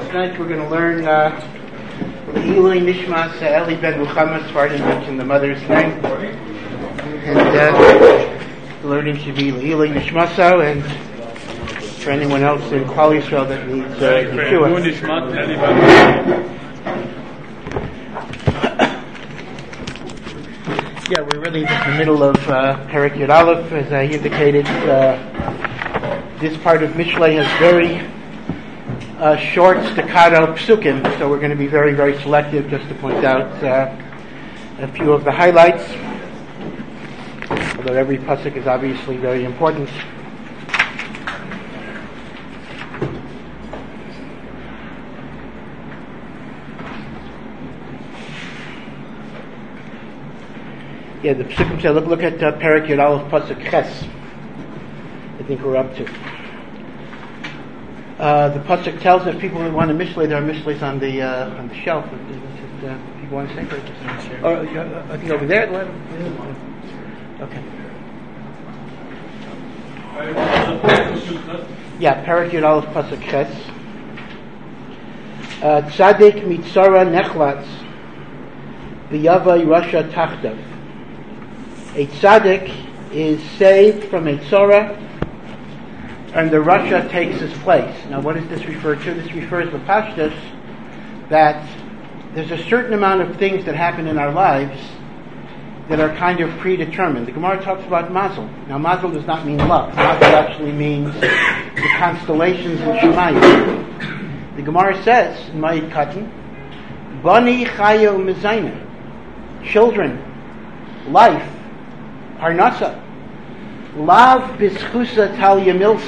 Tonight we're going to learn Le'ilui Nishmas Eli Ben Muhammad. Farden mentioned the mother's name, and the learning should be Le'ilui Nishmaso, and for anyone else in Klal Yisrael that needs Yeshua. Yeah, we're really in the middle of Perek Yud Aleph, as I indicated. This part of Mishlei has very short staccato psukim, so we're going to be very, very selective just to point out a few of the highlights, although every pasuk is obviously very important. Yeah, the psukim say, look at Perek Yud Aleph pasuk Ches. I think we're up to. The pasuk tells us people who want a mishlei, there are mishleis on the shelf. People want to say for it? Oh, I think over there. Okay. Yeah, Perek Yud Aleph pasuk Ches. Tzadik mitzara nechlatz v'yavai rasha tachtav. A tzaddik is saved from a tzara, and the rasha takes his place. Now, what does this refer to? This refers to pashtus, that there's a certain amount of things that happen in our lives that are kind of predetermined. The Gemara talks about mazel. Now, mazel does not mean luck. Mazel actually means the constellations in Shemayim. The Gemara says in Ma'id Katan, Bani chayo mezayna, children, life, parnasa. Lav bischusa tal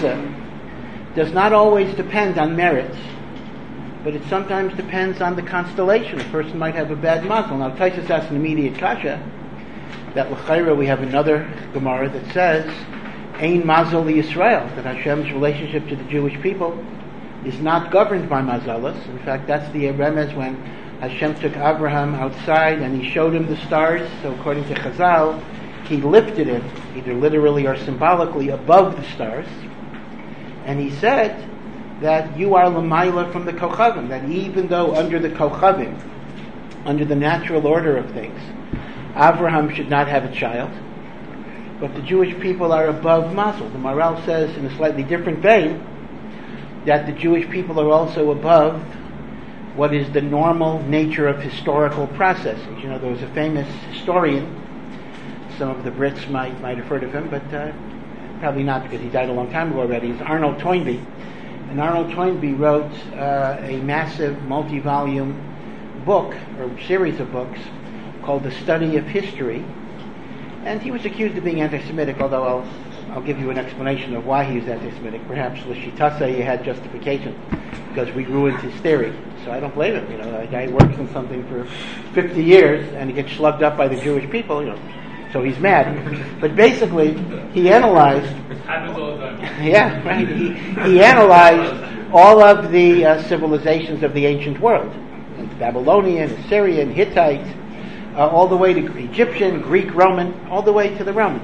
yamilsa does not always depend on merit, but it sometimes depends on the constellation. A person might have a bad mazel. Now, Taisus asks an immediate kasha that l'chayra we have another Gemara that says Ein mazel Yisrael, that Hashem's relationship to the Jewish people is not governed by mazalas. In fact, that's the remez when Hashem took Abraham outside and he showed him the stars. So according to Chazal, he lifted it, either literally or symbolically, above the stars. And he said that you are l'mayla from the kochavim, that even though under the kochavim, under the natural order of things, Abraham should not have a child, but the Jewish people are above mazel. The Maharal says in a slightly different vein that the Jewish people are also above what is the normal nature of historical processes. You know, there was a famous historian, some of the Brits might have heard of him, but probably not because he died a long time ago already. It's Arnold Toynbee. And Arnold Toynbee wrote a massive multi-volume book, or series of books, called The Study of History. And he was accused of being anti-Semitic, although I'll give you an explanation of why he was anti-Semitic. Perhaps l'shitasa he had justification, because we grew into his theory. So I don't blame him. You know, a guy works on something for 50 years and he gets slugged up by the Jewish people, you know. So he's mad. But basically, he analyzed... It happens all the time. Yeah, right. He analyzed all of the civilizations of the ancient world. Babylonian, Assyrian, Hittite, all the way to Egyptian, Greek, Roman, all the way to the Romans.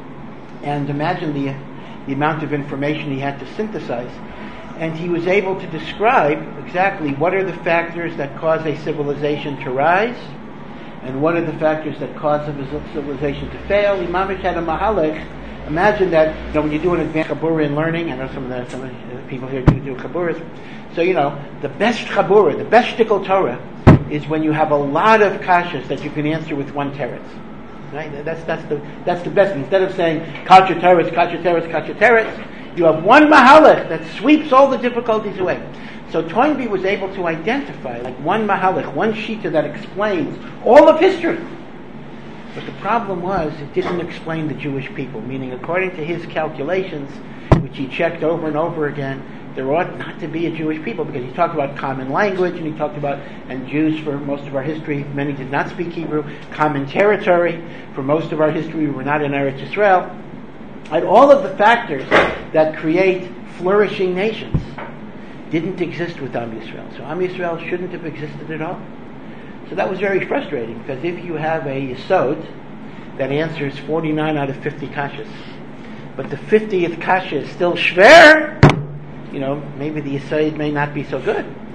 And imagine the amount of information he had to synthesize. And he was able to describe exactly what are the factors that cause a civilization to rise, and what are the factors that cause a civilization to fail. Imamish had a mahalech. Imagine that, you know, when you do an advanced chabura in learning, I know some of the people here do chaburas. So, you know, the best chabura, the best shtickle Torah, is when you have a lot of kashas that you can answer with one teretz. Right? That's the best. Instead of saying kasha teretz, kasha teretz, kasha teretz, you have one mahalech that sweeps all the difficulties away. So Toynbee was able to identify like one mahalech, one shita that explains all of history. But the problem was it didn't explain the Jewish people, meaning according to his calculations, which he checked over and over again, there ought not to be a Jewish people, because he talked about common language, and he talked about, and Jews for most of our history, many did not speak Hebrew, common territory, for most of our history we were not in Eretz Yisrael, and all of the factors that create flourishing nations didn't exist with Am Yisrael. So Am Yisrael shouldn't have existed at all. So that was very frustrating, because if you have a yesod that answers 49 out of 50 kashas, but the 50th kasha is still shver, you know, maybe the yesod may not be so good.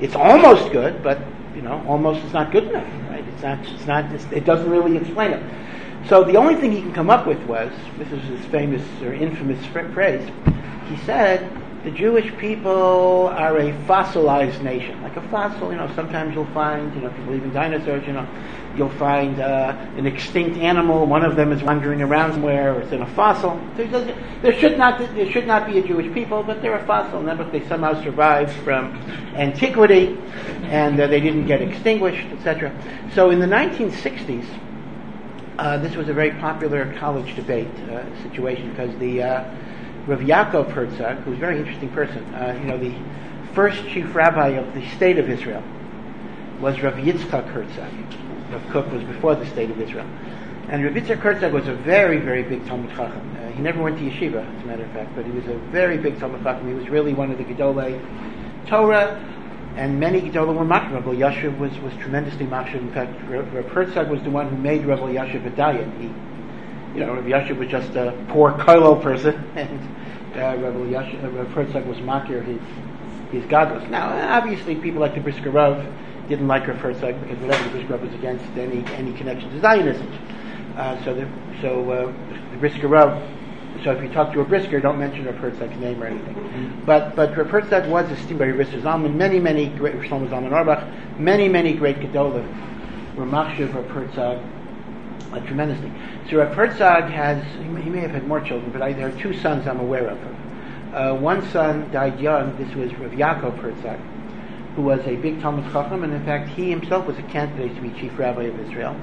It's almost good, but almost is not good enough, right? It doesn't really explain it. So the only thing he can come up with was, this is his famous or infamous phrase, he said, the Jewish people are a fossilized nation. Like a fossil, sometimes you'll find, if you believe in dinosaurs, you'll find an extinct animal, one of them is wandering around somewhere, or it's in a fossil. There should not be a Jewish people, but they're a fossil, and they somehow survived from antiquity, and they didn't get extinguished, etc. So in the 1960s, this was a very popular college debate situation, because the Rav Yaakov Herzog, who's a very interesting person, the first chief rabbi of the state of Israel was Rav Yitzchak Herzog. Rav Kook was before the state of Israel. And Rav Yitzchak Herzog was a very, very big Talmid Chacham. He never went to yeshiva, as a matter of fact, but he was a very big Talmid Chacham. He was really one of the Gedolei Torah, and many Gedolei were machshir. Rav Yashiv was tremendously machshir. In fact, Rav Herzog was the one who made Rav Yashiv a dayan. Rav Yashiv was just a poor kollel person, and Rav Herzog was makir his godless. Now, obviously, people like the Brisker Rav didn't like Rav Herzog because whatever the Brisker Rav was against any connection to Zionism. So the Brisker Rav. So if you talk to a Brisker, don't mention Rav Herzog's name or anything. Mm-hmm. But Rav Herzog was esteemed by Rav Zalman. Many great Shlomo Zalman Auerbach, many great Gedolim were machshav Rav Herzog tremendously. So Rav Herzog he may have had more children, but there are two sons I'm aware of. One son died young. This was Rav Yaakov Herzog, who was a big Talmid Chacham, and in fact he himself was a candidate to be chief rabbi of Israel.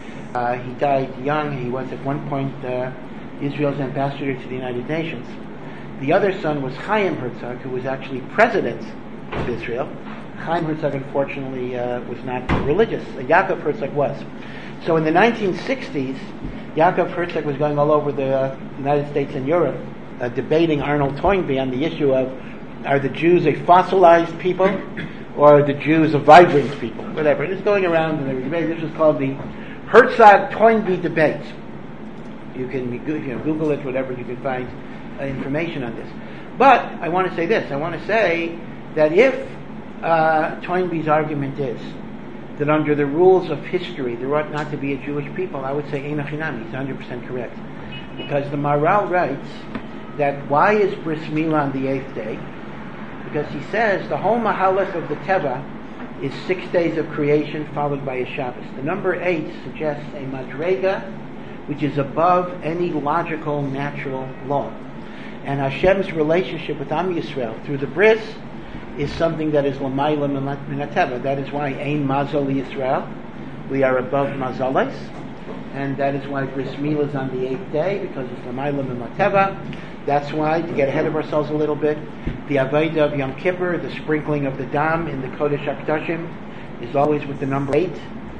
He died young. He was at one point Israel's ambassador to the United Nations. The other son was Chaim Herzog, who was actually president of Israel. Chaim Herzog, unfortunately, was not religious. Yaakov Herzog was. So in the 1960s, Yaakov Herzog was going all over the United States and Europe, debating Arnold Toynbee on the issue of, are the Jews a fossilized people, or are the Jews a vibrant people? Whatever. It was going around and they were debating. This was called the Herzog-Toynbee debate. You can Google it, whatever, you can find information on this. But I want to say this. I want to say that if Toynbee's argument is that under the rules of history there ought not to be a Jewish people, I would say Ein Achinami. He's 100% correct. Because the Maharal writes that why is Bris Milah on the 8th day? Because he says the whole Mahalach of the Teva is 6 days of creation followed by a Shabbos. The number 8 suggests a Madrega which is above any logical, natural law. And Hashem's relationship with Am Yisrael through the Bris is something that is L'mayla min HaTeva. That is why Ein Mazal Yisrael, we are above Mazales, and that is why Bris Milah is on the 8th day, because it's L'mayla min HaTeva. That's why, to get ahead of ourselves a little bit, the Avodah of Yom Kippur, the sprinkling of the Dam in the Kodesh HaKadoshim, is always with the number 8,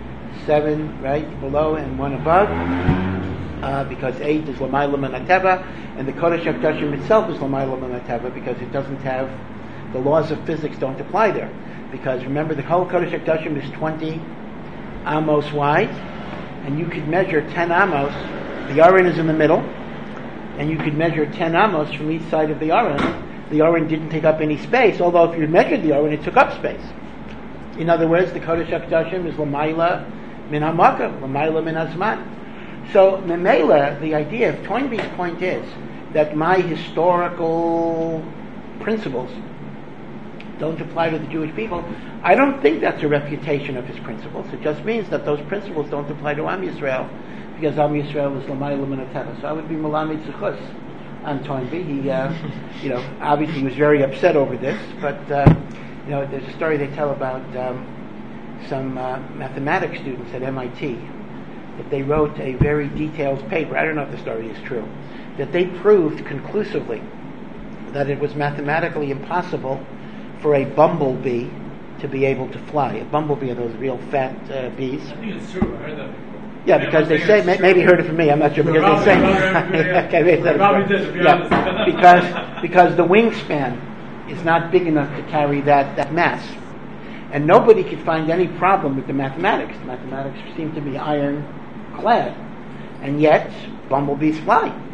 7 right below and 1 above, because 8 is L'mayla min HaTeva, and the Kodesh HaKadoshim itself is L'mayla min HaTeva, because it doesn't have, the laws of physics don't apply there. Because remember, the whole Kodesh HaKadoshim is 20 amos wide, and you could measure 10 amos, the Aron is in the middle, and you could measure 10 amos from each side of the Aron. The Aron didn't take up any space, although if you measured the Aron, it took up space. In other words, the Kodesh HaKadoshim is L'mayla min HaMakom, L'mayla min HaZman. So, Memela, the idea of Toynbee's point is that my historical principles don't apply to the Jewish people. I don't think that's a refutation of his principles. It just means that those principles don't apply to Am Yisrael, because Am Yisrael is L'mayla min HaTeva. So I would be Melamed Zechus on Toynbee. He, obviously he was very upset over this, but, there's a story they tell about some mathematics students at MIT, that they wrote a very detailed paper. I don't know if the story is true, that they proved conclusively that it was mathematically impossible for a bumblebee to be able to fly. A bumblebee are those real fat bees. I think it's true. I heard that before. Yeah, because they say, maybe you heard it from me, I'm not sure, because they say, because the wingspan is not big enough to carry that mass. And nobody could find any problem with the mathematics. The mathematics seem to be ironclad. And yet, bumblebees fly.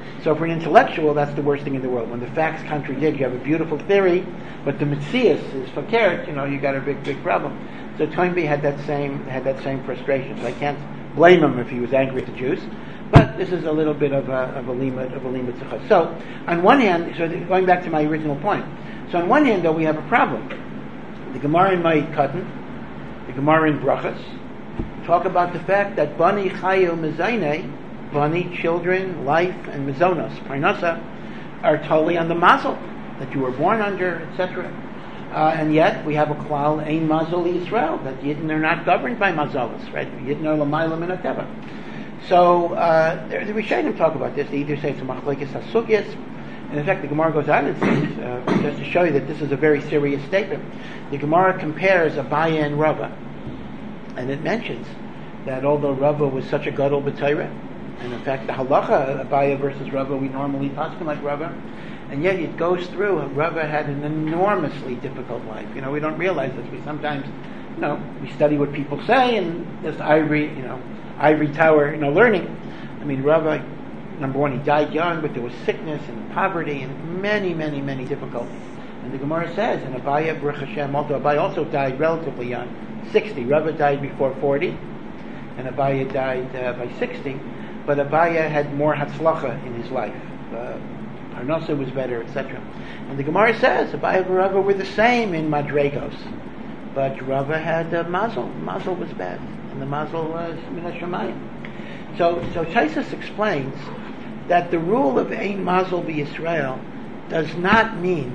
So for an intellectual, that's the worst thing in the world. When the facts contradict, you have a beautiful theory, but the Metzias is fakert, you got a big problem. So Toynbee had that same frustration. So I can't blame him if he was angry at the Jews. But this is a little bit of a limud tzachas. So on one hand, going back to my original point. So on one hand, though, we have a problem. The Gemara in Ma'id Katan, the Gemara in Brachas, talk about the fact that bani chayu mezaynei, bani, children, life, and mizonos, parnasa, are totally on the mazel that you were born under, etc. And yet we have a klal ein mazel Yisrael, that Yidden are not governed by mazalos, right? Yidden are l'mayla min hateva. So the Rishonim talk about this. They either say it's a machlekes hasugyas, and in fact the Gemara goes on and says, just to show you that this is a very serious statement, the Gemara compares Abaye and Rava, and it mentions that although Rava was such a gadol b'Torah, and in fact the halacha Abaye versus Rava, we normally paskin like Rava, and yet it goes through. Rava had an enormously difficult life. We don't realize this. We sometimes, we study what people say, and this ivory tower, learning. I mean, Rava, number one, he died young, but there was sickness and poverty and many, many, many difficulties. And the Gemara says, and Abaye, Baruch Hashem, Abaye also died relatively young, 60. Rava died before 40, and Abaye died by 60. But Abaye had more hatzlacha in his life. Parnasa was better, etc. And the Gemara says, Abaye and Rava were the same in Madregos. But Rava had mazel. Mazel was bad. And the mazel was min hashamayim. So Taisus explains that the rule of ein mazel b'Yisrael does not mean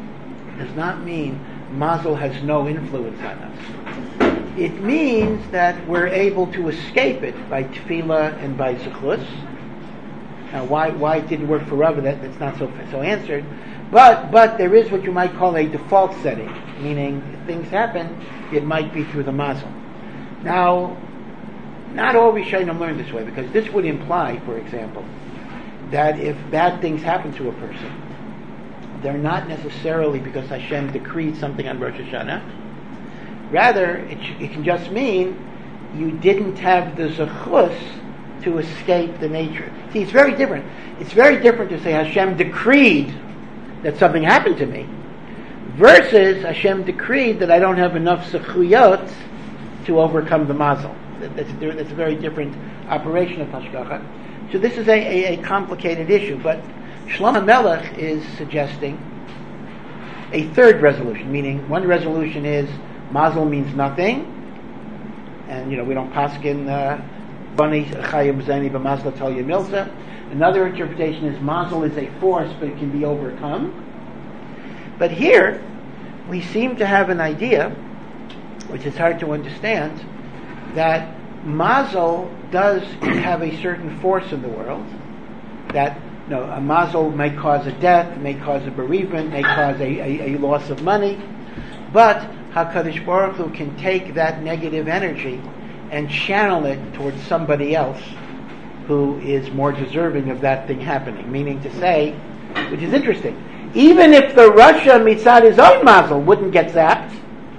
mazel has no influence on us. It means that we're able to escape it by tefillah and by zechus. Now, why it didn't work for Rava? That's not so answered. But there is what you might call a default setting, meaning if things happen, it might be through the mazel. Now, not all Rishonim learn this way, because this would imply, for example, that if bad things happen to a person, they're not necessarily because Hashem decreed something on Rosh Hashanah. Rather, it can just mean you didn't have the zechus to escape the nature. See, it's very different. It's very different to say Hashem decreed that something happened to me, versus Hashem decreed that I don't have enough zechuyot to overcome the mazel. That's a very different operation of hashgacha. So this is a complicated issue, but Shlomo Melech is suggesting a third resolution, meaning one resolution is mazel means nothing, and we don't paskin bani chayim zayni b'mazel talya milza. Another interpretation is mazel is a force, but it can be overcome. But here we seem to have an idea, which is hard to understand, that mazel does have a certain force in the world, that a mazel may cause a death, may cause a bereavement, may cause a loss of money, but HaKadosh Baruch Hu can take that negative energy and channel it towards somebody else who is more deserving of that thing happening. Meaning to say, which is interesting, even if the Rasha mitzad his own mazel wouldn't get zapped,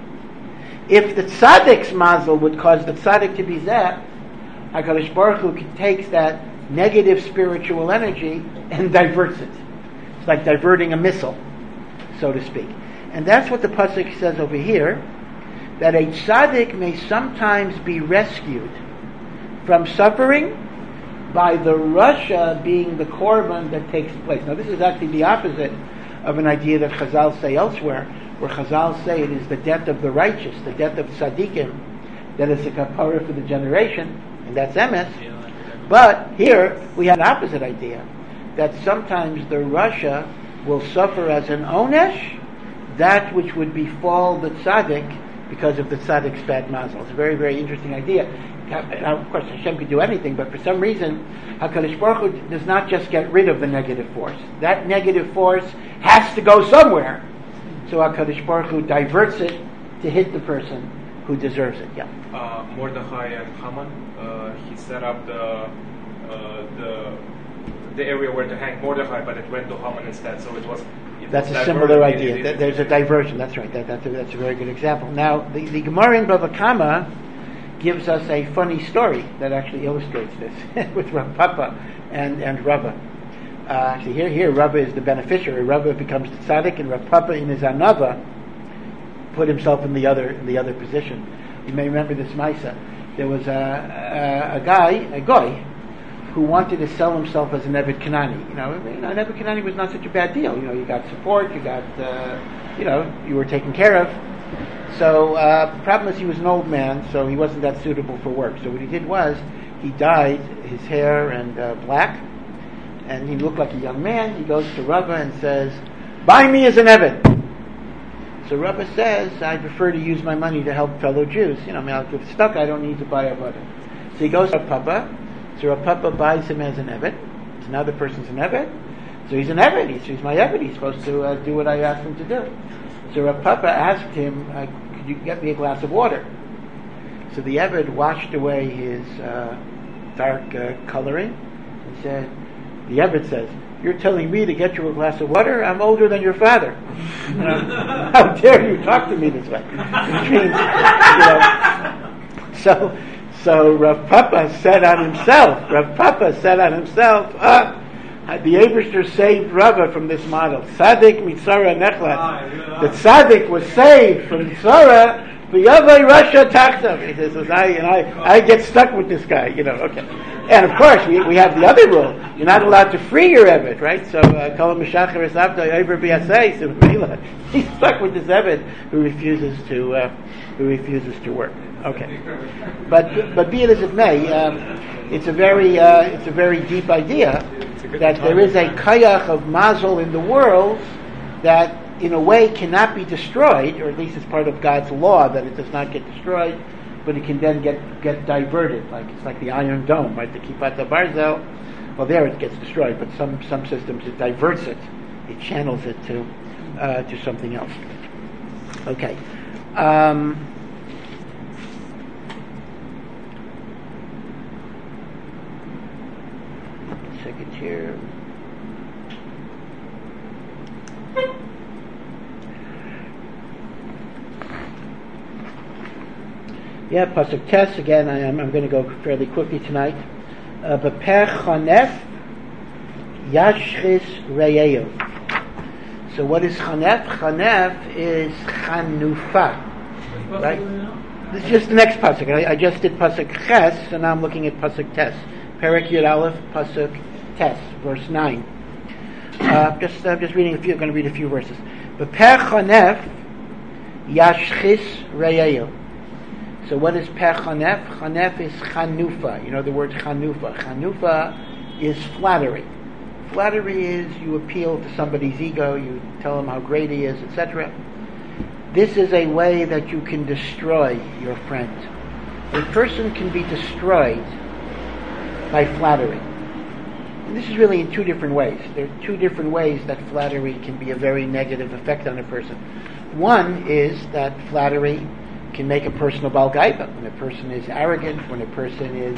if the tzaddik's mazel would cause the tzaddik to be zapped, HaKadosh Baruch Hu takes that negative spiritual energy and diverts it. It's like diverting a missile, so to speak. And that's what the pasuk says over here, that a tzaddik may sometimes be rescued from suffering by the Rasha being the korban that takes place. Now this is actually the opposite of an idea that Chazal say elsewhere, where Chazal say it is the death of the righteous, the death of tzaddikim, that is a kapara for the generation, and that's emes. But here we have an opposite idea, that sometimes the Rasha will suffer as an onesh that which would befall the tzaddik because of the tzaddik's bad mazel. It's a very, very interesting idea. Now, of course, Hashem could do anything, but for some reason, HaKadosh Baruch Hu does not just get rid of the negative force. That negative force has to go somewhere. So HaKadosh Baruch Hu diverts it to hit the person who deserves it. Yeah. Mordechai and Haman, he set up the area where to hang Mordechai, but it went to Haman instead. So it was. That's a similar idea. There's a diversion. That's right. That's a very good example. Now, the Gemara in Bava Kama gives us a funny story that actually illustrates this with Rav Papa and Rava. Actually, here Rava is the beneficiary. Rava becomes the tzaddik, and Rav Papa in his anava put himself in the other position. You may remember this Maisa. There was a guy, who wanted to sell himself as an Eved Kanani. An Eved Kanani was not such a bad deal. You got support, you got, you were taken care of. So the problem is he was an old man, so he wasn't that suitable for work. So what he did was he dyed his hair and black, and he looked like a young man. He goes to Rava and says, "Buy me as an Eved." So Rava says, "I prefer to use my money to help fellow Jews. If stuck, I don't need to buy a butter." So he goes to Papa. So Rav Papa buys him as an Eved. So now the person's an Eved. So he's an Eved. He's my Eved. He's supposed to do what I asked him to do. So Rav Papa asked him, "Could you get me a glass of water?" So the Eved washed away his dark coloring and said, the Eved says, "You're telling me to get you a glass of water? I'm older than your father. How dare you talk to me this way?" Which means, So Rav Papa said on himself, the Eibishter saved Rava from this model. Tzaddik mitzara nechlat. The tzaddik was saved from mitzara. V'yavai rasha tachtav. He says, I get stuck with this guy. Okay. And of course, we have the other rule. You're not allowed to free your Eved, right? So, kol mishacher es avdo yover b'yasei. So he's stuck with this Eved who refuses to work. Okay, but be it as it may, it's a very deep idea that there is a kayach of mazel in the world that, in a way, cannot be destroyed, or at least it's part of God's law that it does not get destroyed, but it can then get diverted. It's like the Iron Dome, right? The Kippat HaBarzel. Well, there it gets destroyed, but some systems it diverts it, it channels it to something else. Okay. Second here. Yeah, pasuk Tes again. I'm going to go fairly quickly tonight. B'per chanef yashchis reyeyu. So what is chanef? Chanef is chanufa, right? This is just the next pasuk. I just did pasuk Ches, so now I'm looking at pasuk Tes. Perek Yud Aleph, pasuk Tes, verse 9. Just reading I'm going to read a few verses. B'per chanef yashchis reyeyu. So what is per chanef? Chanef is chanufa. The word chanufa. Chanufa is flattery. Flattery is you appeal to somebody's ego, you tell him how great he is, etc. This is a way that you can destroy your friend. A person can be destroyed by flattery. And this is really in two different ways. There are two different ways that flattery can be a very negative effect on a person. One is that flattery can make a person a Baal Gaiba. When a person is arrogant, when a person is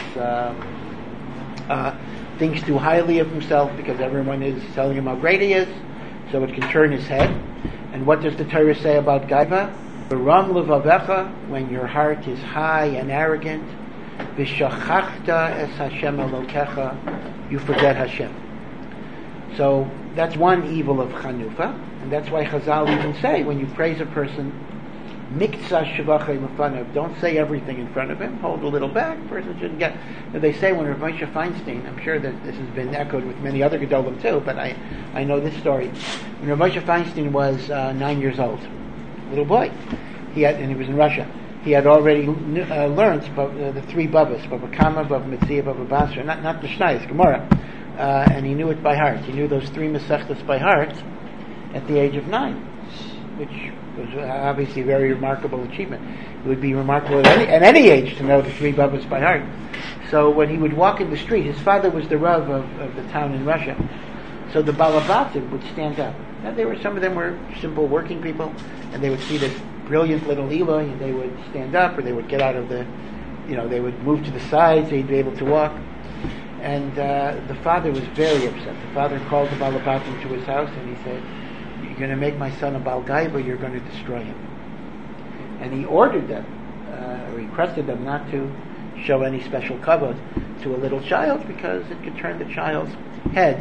thinks too highly of himself because everyone is telling him how great he is, so it can turn his head. And what does the Torah say about Gaiba? V'ram levavecha, when your heart is high and arrogant, v'shachachta es Hashem Elokecha, you forget Hashem. So that's one evil of Chanufa, and that's why Chazal even say, when you praise a person, Miktsah shevachei lefanav. Don't say everything in front of him. Hold a little back. Person shouldn't get. They say when Rav Moshe Feinstein, I'm sure that this has been echoed with many other Gedolim too, but I know this story. When Rav Moshe Feinstein was 9 years old, little boy, and he was in Russia. He had already learned the three Babas, Baba Kama, Baba Metzia, Baba Basra, not the Mishnayos, Gemara, and he knew it by heart. He knew those three Masechtas by heart at the age of 9, which was obviously a very remarkable achievement. It would be remarkable at any age to know the three Babas by heart. So when he would walk in the street, his father was the Rav of the town in Russia. So the Balabatim would stand up. Now some of them were simple working people, and they would see this brilliant little Eloi, and they would stand up, or they would get out of they would move to the side so he'd be able to walk. And the father was very upset. The father called the Balabatim to his house, and he said, "You're going to make my son a Baal Gaiba, you're going to destroy him." And he ordered them, or requested them not to show any special kavod to a little child because it could turn the child's head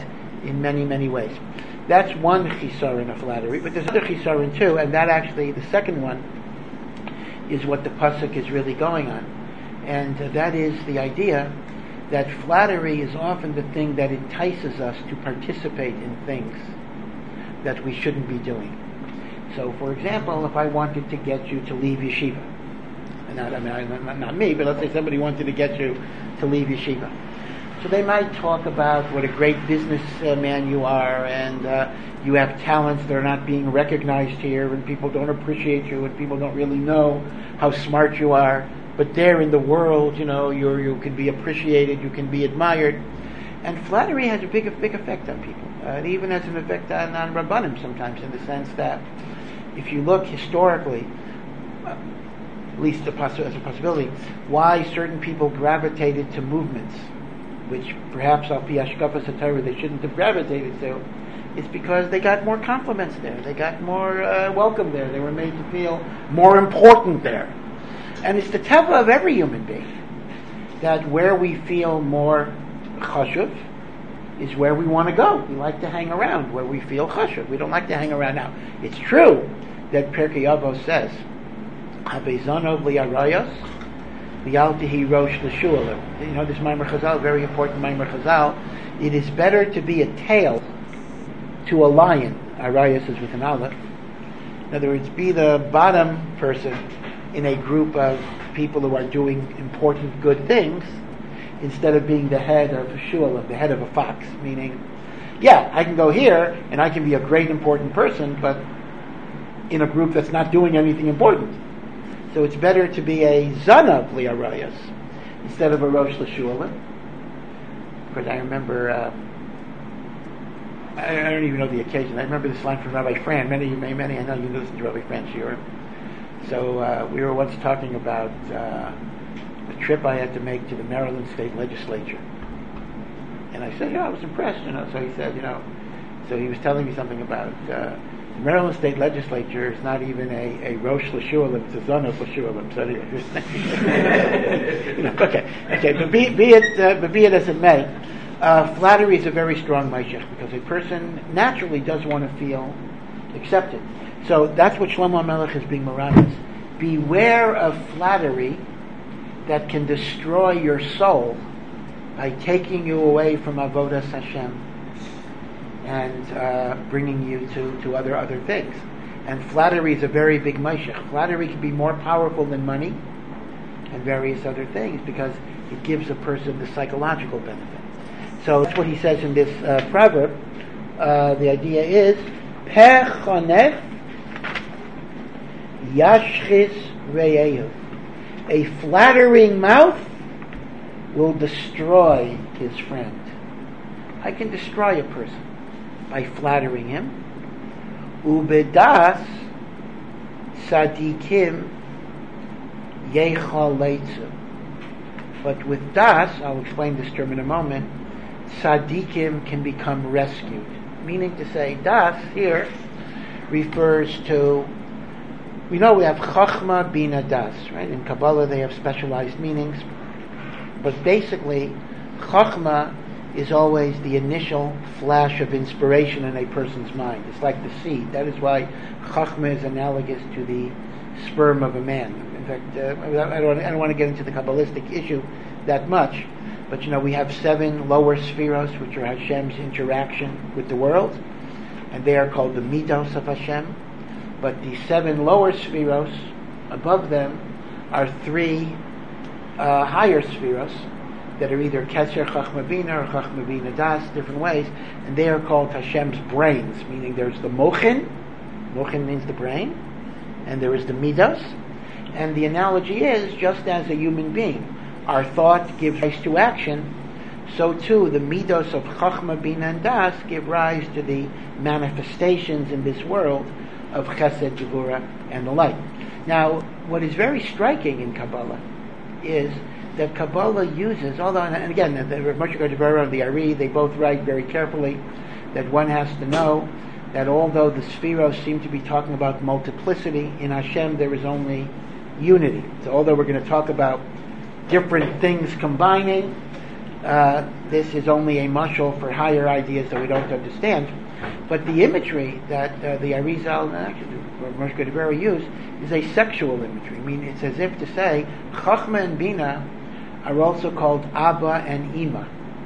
in many, many ways. That's one chisaron of flattery, but there's another chisaron too, and that actually, the second one, is what the pasuk is really going on. And that is the idea that flattery is often the thing that entices us to participate in things that we shouldn't be doing. So, for example, if I wanted to get you to leave yeshiva, not me, but let's say somebody wanted to get you to leave yeshiva. So they might talk about what a great businessman you are, and you have talents that are not being recognized here, and people don't appreciate you, and people don't really know how smart you are. But there in the world, you can be appreciated, you can be admired. And flattery has a big effect on people. It even has an effect on Rabbanim sometimes, in the sense that if you look historically, at least as a possibility, why certain people gravitated to movements, which perhaps al pi hashkafas haTorah they shouldn't have gravitated to, is because they got more compliments there, they got more welcome there, they were made to feel more important there. And it's the teva of every human being that where we feel more chashuv is where we want to go. We like to hang around where we feel chashuv. We don't like to hang around now. It's true that Pirkei Avos says, "Havezanov li'arayos, li'altihi rosh l'shualim." This Maimer Chazal, very important Maimer Chazal. It is better to be a tail to a lion. Arayos is with an aleph. In other words, be the bottom person in a group of people who are doing important good things, instead of being the head of a shualim, the head of a fox. Meaning, I can go here and I can be a great important person, but in a group that's not doing anything important. So it's better to be a zanav li'arayos instead of a rosh l'shualim. Because I remember, I don't even know the occasion. I remember this line from Rabbi Fran. Many, I know you listen to Rabbi Fran Shiurim. So we were once talking about a trip I had to make to the Maryland State Legislature. And I said, I was impressed, So he said, so he was telling me something about the Maryland State Legislature is not even a Rosh L'Shualim, it's a Zon of L'Shualim. So okay, but be it as it may, flattery is a very strong mashech, because a person naturally does want to feel accepted. So that's what Shlomo HaMelech is being maramis. Beware of flattery that can destroy your soul by taking you away from Avodas Hashem and bringing you to other things. And flattery is a very big mashech. Flattery can be more powerful than money and various other things, because it gives a person the psychological benefit. So that's what he says in this proverb. The idea is Peh chonef yashchis re'ehu. A flattering mouth will destroy his friend. I can destroy a person by flattering him. Ubedas sadikim yechal leitzu. But with das, I'll explain this term in a moment, sadikim can become rescued. Meaning to say, das here refers to, we know we have chachma bina das, right? In Kabbalah they have specialized meanings, but basically chachma is always the initial flash of inspiration in a person's mind. It's like the seed. That is why chachma is analogous to the sperm of a man. In fact, I don't want to get into the Kabbalistic issue that much, but we have 7 lower spheros, which are Hashem's interaction with the world, and they are called the midos of Hashem. But the 7 lower spheros above them are 3 higher spheros that are either Keser Chachma Bina or Chachma Bina Das, different ways, and they are called Hashem's brains, meaning there's the Mochin means the brain, and there is the Midos, and the analogy is, just as a human being, our thought gives rise to action, so too the Midos of Chachma Bina and Das give rise to the manifestations in this world of Chesed, Gevura, and the like. Now, what is very striking in Kabbalah is that Kabbalah uses, although, and again, the Moshe Gajavara and the Ari, they both write very carefully that one has to know that although the Spheros seem to be talking about multiplicity, in Hashem there is only unity. So although we're going to talk about different things combining, this is only a mashal for higher ideas that we don't understand. But the imagery that the Arizal and actually Moshe Gedibera use is a sexual imagery. I mean, it's as if to say Chachma and Bina are also called Abba and Ima.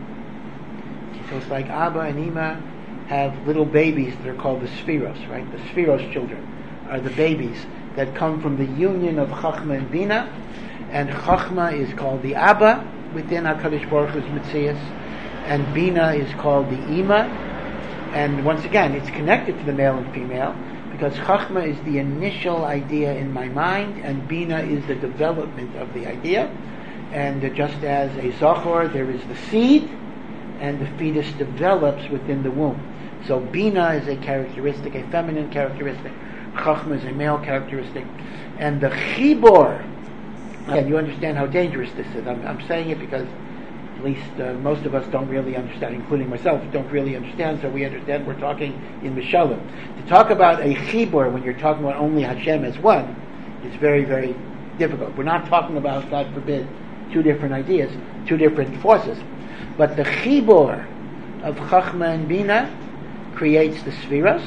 So it's like Abba and Ima have little babies that are called the Spheros, right? The Spheros children are the babies that come from the union of Chachma and Bina, and Chachma is called the Abba within HaKadosh Baruch Hu's Metzias, and Bina is called the Ima, and once again, it's connected to the male and female, because Chachma is the initial idea in my mind, and Bina is the development of the idea, and just as a Zachor, there is the seed, and the fetus develops within the womb. So Bina is a characteristic, a feminine characteristic. Chachma is a male characteristic. And the Chibor, again, you understand how dangerous this is. I'm saying it because at least most of us don't really understand, including myself, don't really understand, so we understand we're talking in Mishalim. To talk about a Chibor when you're talking about only Hashem as one is very, very difficult. We're not talking about, God forbid, two different ideas, two different forces. But the Chibor of Chachma and Bina creates the Spheros,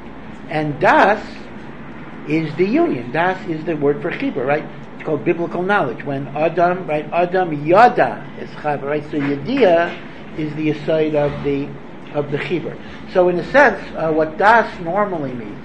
and Das is the union. Das is the word for Chibor, right? It's called biblical knowledge. When Adam, right? Adam Yada is Chava, right? So Yadiah is the aside of the Chibor. So in a sense, what Das normally means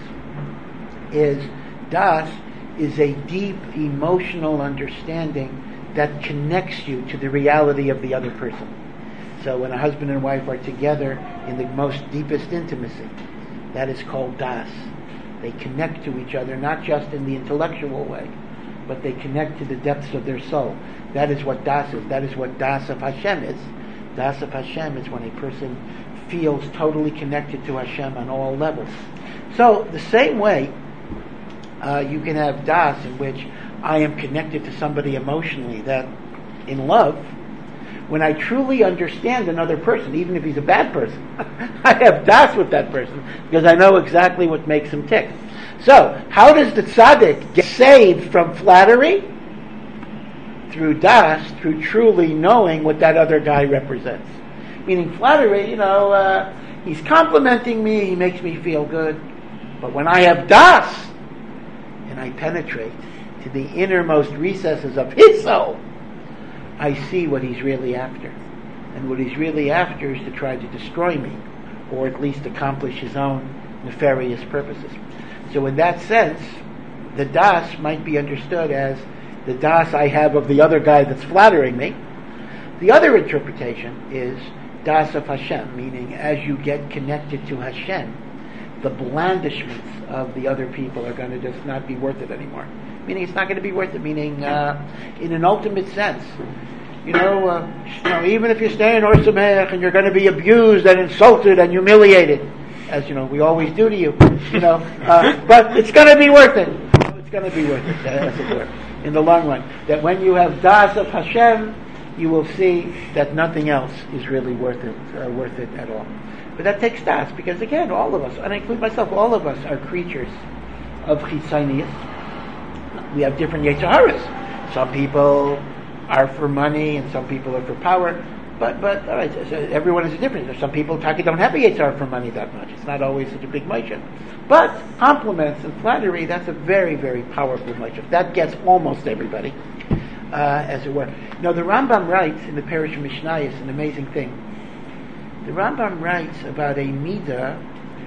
is Das is a deep emotional understanding that connects you to the reality of the other person. So when a husband and wife are together in the most deepest intimacy, that is called Das. They connect to each other, not just in the intellectual way, but they connect to the depths of their soul. That is what Das is. That is what Das of Hashem is. Das of Hashem is when a person feels totally connected to Hashem on all levels. So the same way, you can have Das in which I am connected to somebody emotionally, that in love, when I truly understand another person, even if he's a bad person, I have Das with that person because I know exactly what makes him tick. So, how does the tzaddik get saved from flattery? Through Das, through truly knowing what that other guy represents. Meaning flattery, he's complimenting me, he makes me feel good. But when I have Das, and I penetrate to the innermost recesses of his soul, I see what he's really after. And what he's really after is to try to destroy me, or at least accomplish his own nefarious purposes. So in that sense, the Das might be understood as the Das I have of the other guy that's flattering me. The other interpretation is Das of Hashem, meaning as you get connected to Hashem, the blandishments of the other people are going to just not be worth it anymore. Meaning it's not going to be worth it, meaning in an ultimate sense. Even if you stay in Or Sameach and you're going to be abused and insulted and humiliated, as we always do to you, but it's going to be worth it. It's going to be worth it, as it were, in the long run. That when you have Das of Hashem, you will see that nothing else is really worth it at all. But that takes Das, because again, all of us, and I include myself, all of us are creatures of Chitzonius. We have different Yetzer Haras. Some people are for money, and some people are for power. But all right, so everyone is different. Some people don't have a Yetzer Hara for money that much. It's not always such a big motion. But compliments and flattery, that's a very, very powerful motion. That gets almost everybody, as it were. Now, the Rambam writes in the Parish of Mishnayos an amazing thing. The Rambam writes about a midah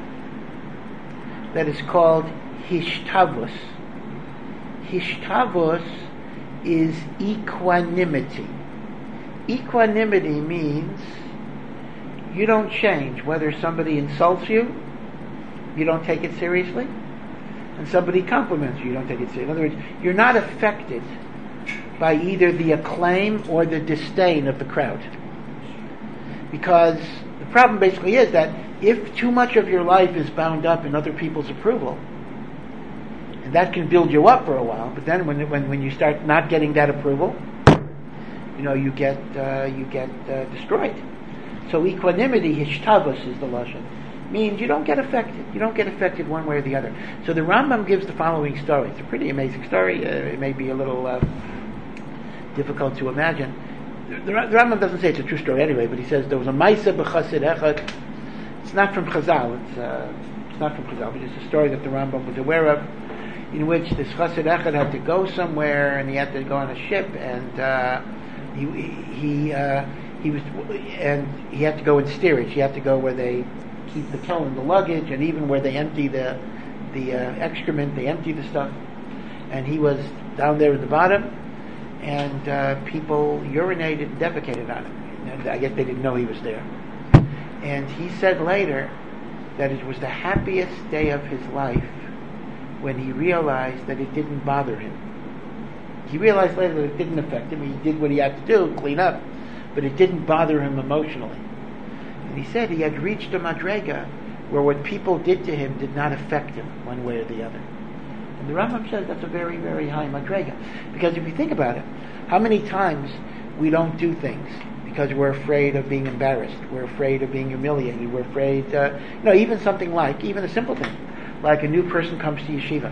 that is called hishtavus. Hishtavus is equanimity. Equanimity means you don't change. Whether somebody insults you, you don't take it seriously, and somebody compliments you, you don't take it seriously. In other words, you're not affected by either the acclaim or the disdain of the crowd. Because the problem basically is that if too much of your life is bound up in other people's approval, and that can build you up for a while, but then when you start not getting that approval, you get destroyed. So equanimity, hishtavus is the lashon, means you don't get affected. You don't get affected one way or the other. So the Rambam gives the following story. It's a pretty amazing story. It may be a little difficult to imagine. the Rambam doesn't say it's a true story anyway, but he says there was a Maisa b'Chasid Echad. It's not from Chazal. It's not from Chazal, but it's a story that the Rambam was aware of, in which this Chasid Echad had to go somewhere and he had to go on a ship, and he had to go in steerage. He had to go where they keep the kettle and the luggage, and even where they empty the excrement, they empty the stuff. And he was down there at the bottom, and people urinated and defecated on him. And I guess they didn't know he was there. And he said later that it was the happiest day of his life when he realized that it didn't bother him. He realized later that it didn't affect him. He did what he had to do, clean up, but it didn't bother him emotionally. And he said he had reached a madrega where what people did to him did not affect him one way or the other. And the Rambam says that's a very, very high madrega. Because if you think about it, how many times we don't do things because we're afraid of being embarrassed, we're afraid of being humiliated, we're afraid, even something like, even a simple thing, like a new person comes to yeshiva.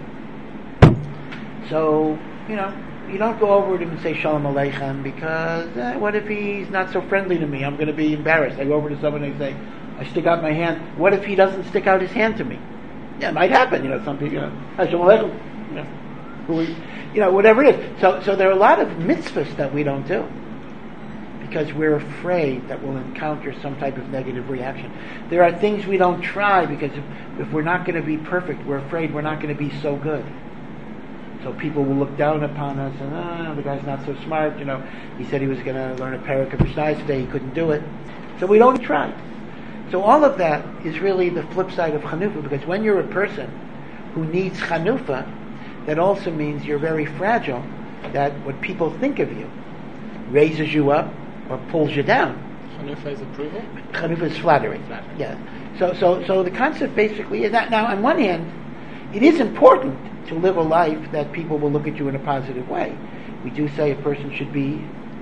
So, you don't go over to him and say Shalom Aleichem because what if he's not so friendly to me? I'm going to be embarrassed. I go over to someone and say, I stick out my hand. What if he doesn't stick out his hand to me? Yeah, it might happen. Some people, Shalom Aleichem. Whatever it is. So there are a lot of mitzvahs that we don't do because we're afraid that we'll encounter some type of negative reaction. There are things we don't try because if we're not going to be perfect, we're afraid we're not going to be so good. So people will look down upon us and, the guy's not so smart. He said he was going to learn a parak of Mishnayos today, he couldn't do it. So we don't try. So all of that is really the flip side of Chanukah, because when you're a person who needs Chanukah, that also means you're very fragile, that what people think of you raises you up or pulls you down. Chanukah is approval? Chanukah is flattery. Yeah. So the concept basically is that, now on one hand, it is important to live a life that people will look at you in a positive way. We do say a person should be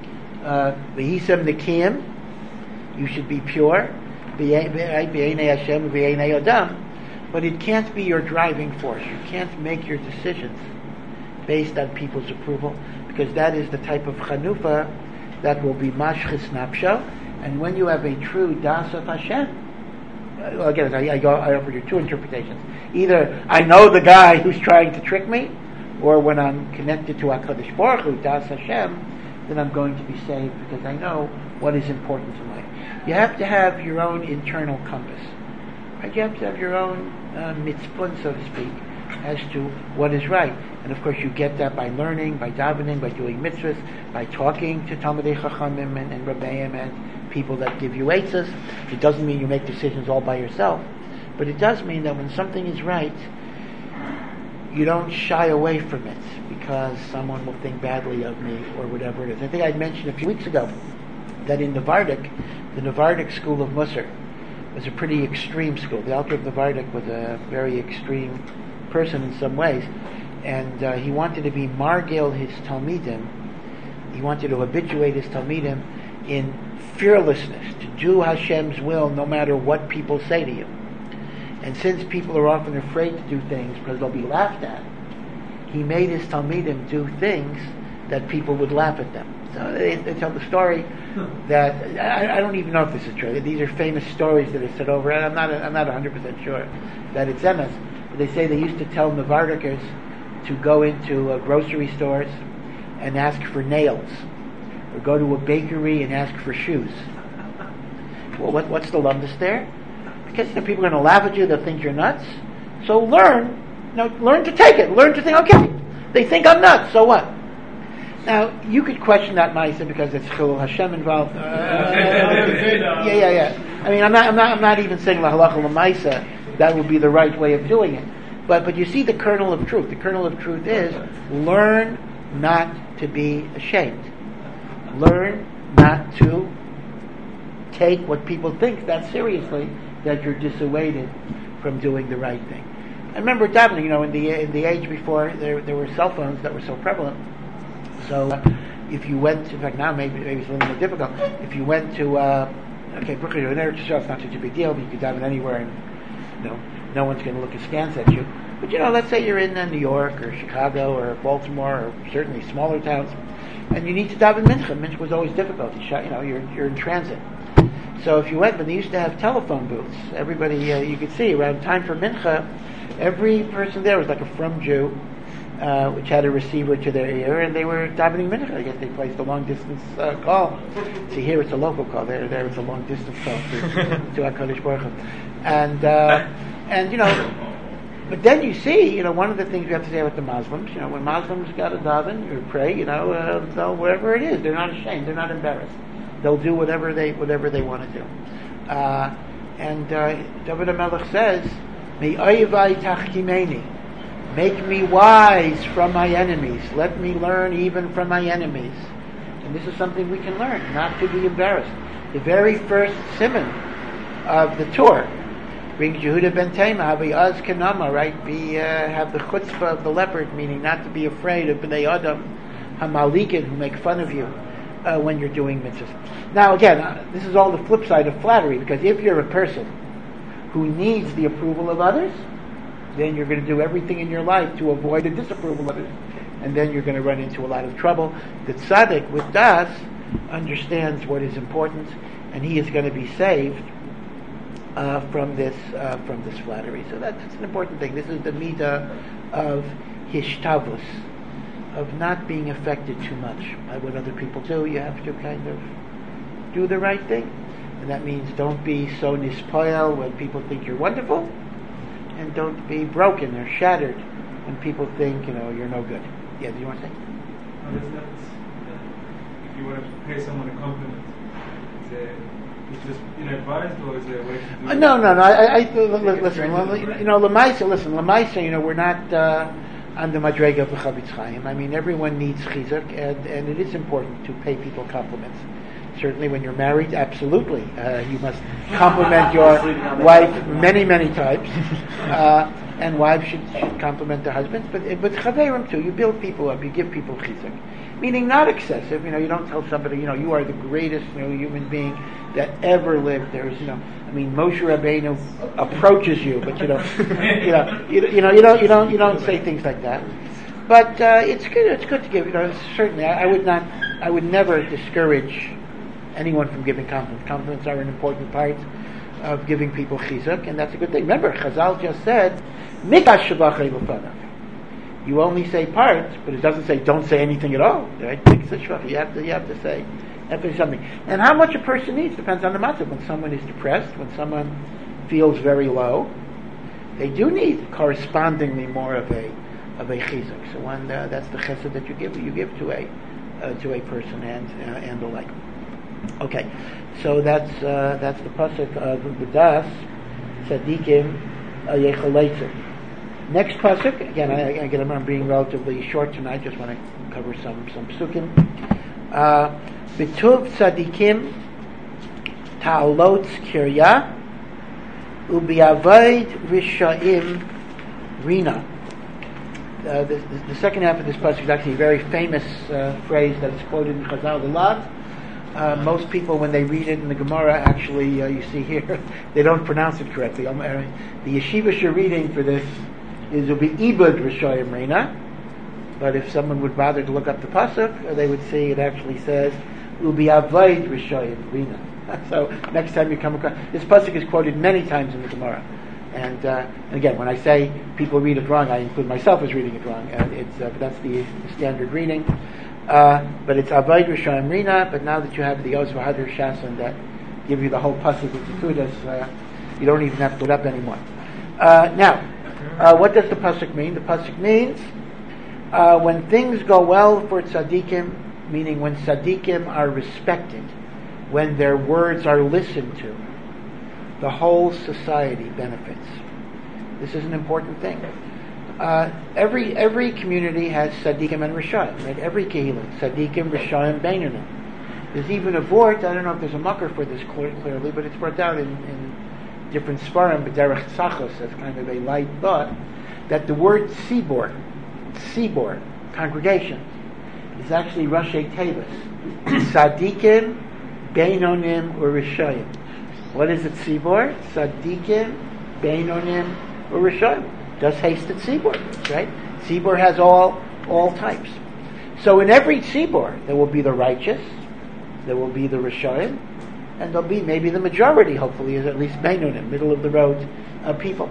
v'hisam nekiyim, you should be pure, v'yeinei Hashem v'yeinei Adam, but it can't be your driving force. You can't make your decisions based on people's approval, because that is the type of chanukah that will be mashchis nafsho. And when you have a true das of Hashem, again, I offer you two interpretations. Either I know the guy who's trying to trick me, or when I'm connected to HaKadosh Baruch Hu, Das Hashem, then I'm going to be saved because I know what is important in life. You have to have your own internal compass. Right? You have to have your own mitzvah, so to speak, as to what is right. And of course you get that by learning, by davening, by doing mitzvahs, by talking to Talmidei Chachamim and Rabbeim and people that give you eitzes. It doesn't mean you make decisions all by yourself, but it does mean that when something is right, you don't shy away from it because someone will think badly of me or whatever it is. I think I mentioned a few weeks ago that in Navardik, the Navardik school of Musar was a pretty extreme school. The Alter of Navardik was a very extreme person in some ways, and he wanted to be margil his Talmidim. He wanted to habituate his Talmidim in fearlessness, to do Hashem's will no matter what people say to you. And since people are often afraid to do things because they'll be laughed at, he made his Talmidim do things that people would laugh at them. So they tell the story that, I don't even know if this is true. These are famous stories that are said over, and I'm not 100% sure that it's emes. But they say they used to tell Navardikers to go into grocery stores and ask for nails, or go to a bakery and ask for shoes. Well, what's the lumdus there? Because people are going to laugh at you, they'll think you're nuts. So learn to take it. Learn to think, okay, they think I'm nuts, so what? Now, you could question that Ma'aseh because it's Chilul Hashem involved. Yeah. I mean, I'm not even saying la halacha l'maaseh that would be the right way of doing it. But you see the kernel of truth. The kernel of truth is learn not to be ashamed. Learn not to take what people think that seriously, that you're dissuaded from doing the right thing. I remember davening, in the age before there were cell phones that were so prevalent. So if you went, in fact now maybe it's a little more difficult, if you went to, Brooklyn, you're in Eretz Yisrael, it's not such a big deal, but you could daven anywhere and no one's going to look askance at you. But let's say you're in New York or Chicago or Baltimore or certainly smaller towns, and you need to daven mincha. Mincha was always difficult. You're in transit. So if you went, but they used to have telephone booths. Everybody, you could see around time for mincha, every person there was like a frum Jew, which had a receiver to their ear, and they were davening mincha. I guess they placed a long distance call. See, here it's a local call. There it's a long distance call to HaKadosh Baruch Hu. And but then you see, one of the things we have to say about the Muslims, when Muslims got to daven or pray, they'll wherever it is, they're not ashamed, they're not embarrassed. They'll do whatever they want to do. And David HaMelech says, "Me'oyevai tachkimeni," make me wise from my enemies. Let me learn even from my enemies. And this is something we can learn, not to be embarrassed. The very first siman of the Torah brings Yehuda ben Tema, Havayaz Kanama, right? Have the chutzpah of the leopard, meaning not to be afraid of Bnei Adam, Hamalikin, who make fun of you when you're doing mitzvahs. Now again, this is all the flip side of flattery, because if you're a person who needs the approval of others, then you're going to do everything in your life to avoid the disapproval of others, and then you're going to run into a lot of trouble. The tzaddik with das understands what is important, and he is going to be saved from this flattery. So that's an important thing. This is the midah of hishtavus, of not being affected too much by what other people do. You have to kind of do the right thing, and that means don't be so nispoil when people think you're wonderful, and don't be broken or shattered when people think you're no good. Yeah, do you want to say? If you want to pay someone a compliment, it's just inadvised, or is there a way to do it? No. Listen, Lamaisa, we're not on the madrega of the Chavetz Chaim. I mean, everyone needs chizuk, and it is important to pay people compliments. Certainly when you're married, absolutely. You must compliment your wife many, many times. And wives should compliment their husbands. But chaverim too, you build people up, you give people chizuk. Meaning not excessive. You don't tell somebody, you are the greatest human being that ever lived. There's, Moshe Rabbeinu approaches you, but you don't say things like that. But it's good. It's good to give. Certainly, I would never discourage anyone from giving compliments. Compliments are an important part of giving people chizuk, and that's a good thing. Remember, Chazal just said, "Mikash shavachei l'fanav." You only say parts, but it doesn't say don't say anything at all. Right? You have to say something. And how much a person needs depends on the matzah. When someone is depressed, when someone feels very low, they do need correspondingly more of a chizuk. So when that's the chesed that you give to a person and the like. Okay, so that's the pasuk of the das tzadikim yechaleitzer. Next pasuk, again, I'm being relatively short tonight. Just want to cover some psukim. B'tuv tzadikim ta'alot kirya u'bi'avoid rishaim rina. The second half of this pasuk is actually a very famous phrase that is quoted in Chazal a lot. Most people, when they read it in the Gemara, actually, you see here, they don't pronounce it correctly. The yeshivish you're reading for this is will be ibud rishayim rina, but if someone would bother to look up the pasuk, they would see it actually says ubi avoid rishayim rina. So next time you come across this pasuk is quoted many times in the Gemara, and again, when I say people read it wrong, I include myself as reading it wrong. That's the standard reading. But it's avoid rishayim rina. But now that you have the Oz V'Hadir Shasan that give you the whole pasuk with the kudas, you don't even have to put up anymore. Now, what does the pasuk mean? The pasuk means when things go well for tzaddikim, meaning when tzaddikim are respected, when their words are listened to, the whole society benefits. This is an important thing. Every community has tzaddikim and rishayim, right? Every kehillah, tzaddikim, rishayim, beinonim. There's even a vort. I don't know if there's a makar for this clearly, but it's brought out in different svarim, but derech tzachos, as kind of a light thought, that the word tzibor, congregation, is actually Rashi Tevis, tzaddikim, beinonim, or rishayim. What is it, tzibor? Tzaddikim, beinonim, or rishayim. Does haste at tzibor, right? Tzibor has all types. So in every tzibor, there will be the righteous, there will be the Rishonim, and there'll be maybe the majority, hopefully, is at least Beinunim, middle of the road people.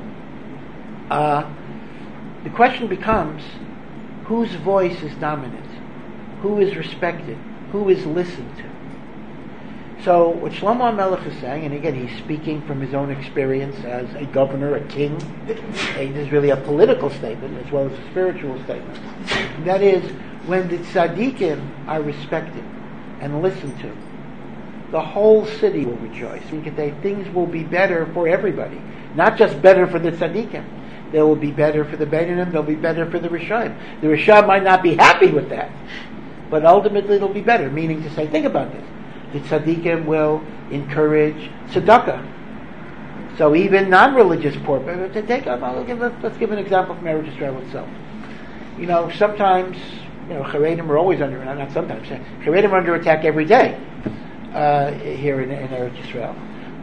The question becomes, whose voice is dominant? Who is respected? Who is listened to? So what Shlomo HaMelech is saying, and again he's speaking from his own experience as a governor, a king, it is really a political statement as well as a spiritual statement. And that is, when the tzaddikim are respected and listened to, the whole city will rejoice. Things will be better for everybody, not just better for the tzaddikim. They will be better for the Beinunim, they'll be better for the Rishonim. The Rishonim might not be happy with that, but ultimately it'll be better, meaning to say, think about this. The tzaddikim will encourage tzedakah. So even non-religious poor people, let's give an example from Eretz Israel itself. Sometimes, Charedim are always not sometimes, Charedim are under attack every day here in Eretz Israel.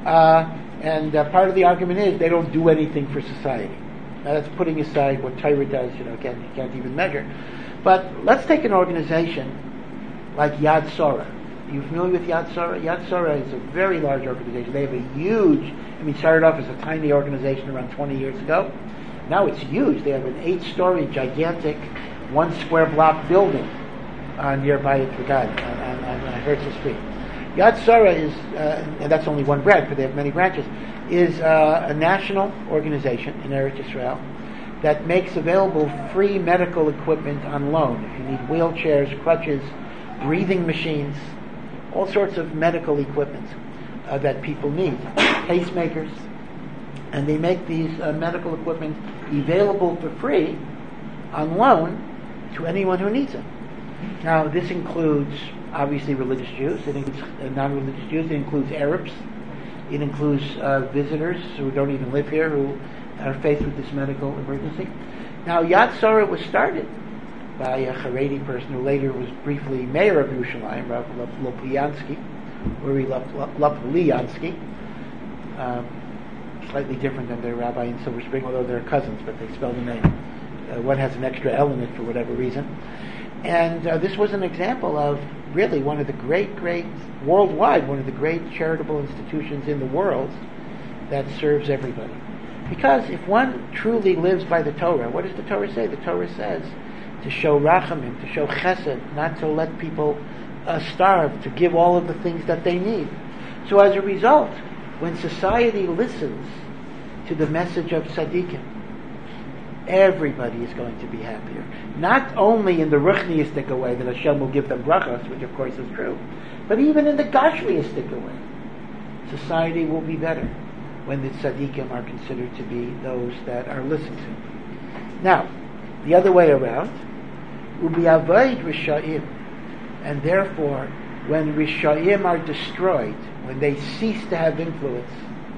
And part of the argument is they don't do anything for society. Now that's putting aside what Torah does, you can't even measure. But let's take an organization like Yad Sorah. Are you familiar with Yad Sorah? Yad Sorah is a very large organization. They have a huge, started off as a tiny organization around 20 years ago. Now it's huge. They have an 8-story, gigantic, 1 square block building nearby Etregad on Herzl Street. Yad Sorah is, and that's only one branch, but they have many branches, is a national organization in Eretz Israel that makes available free medical equipment on loan. If you need wheelchairs, crutches, breathing machines, all sorts of medical equipment that people need, pacemakers, and they make these medical equipment available for free on loan to anyone who needs it. Now, this includes obviously religious Jews, it includes non-religious Jews, it includes Arabs, it includes visitors who don't even live here, who are faced with this medical emergency. Now, Yad Sorah was started by a Haredi person who later was briefly mayor of Yerushalayim, Rav Lopiansky, Uri Lopliansky, slightly different than their rabbi in Silver Spring, although they're cousins, but they spell the name. One has an extra L in it for whatever reason. And this was an example of really one of the great, worldwide, one of the great charitable institutions in the world that serves everybody. Because if one truly lives by the Torah, what does the Torah say? The Torah says to show rachamim, to show chesed, not to let people starve, to give all of the things that they need. So as a result, when society listens to the message of tzaddikim, everybody is going to be happier. Not only in the ruchniistic way that Hashem will give them brachas, which of course is true, but even in the gashmiistic way. Society will be better when the tzaddikim are considered to be those that are listened to. Now, the other way around, ubi'avoid rishayim, and therefore, when rishayim are destroyed, when they cease to have influence,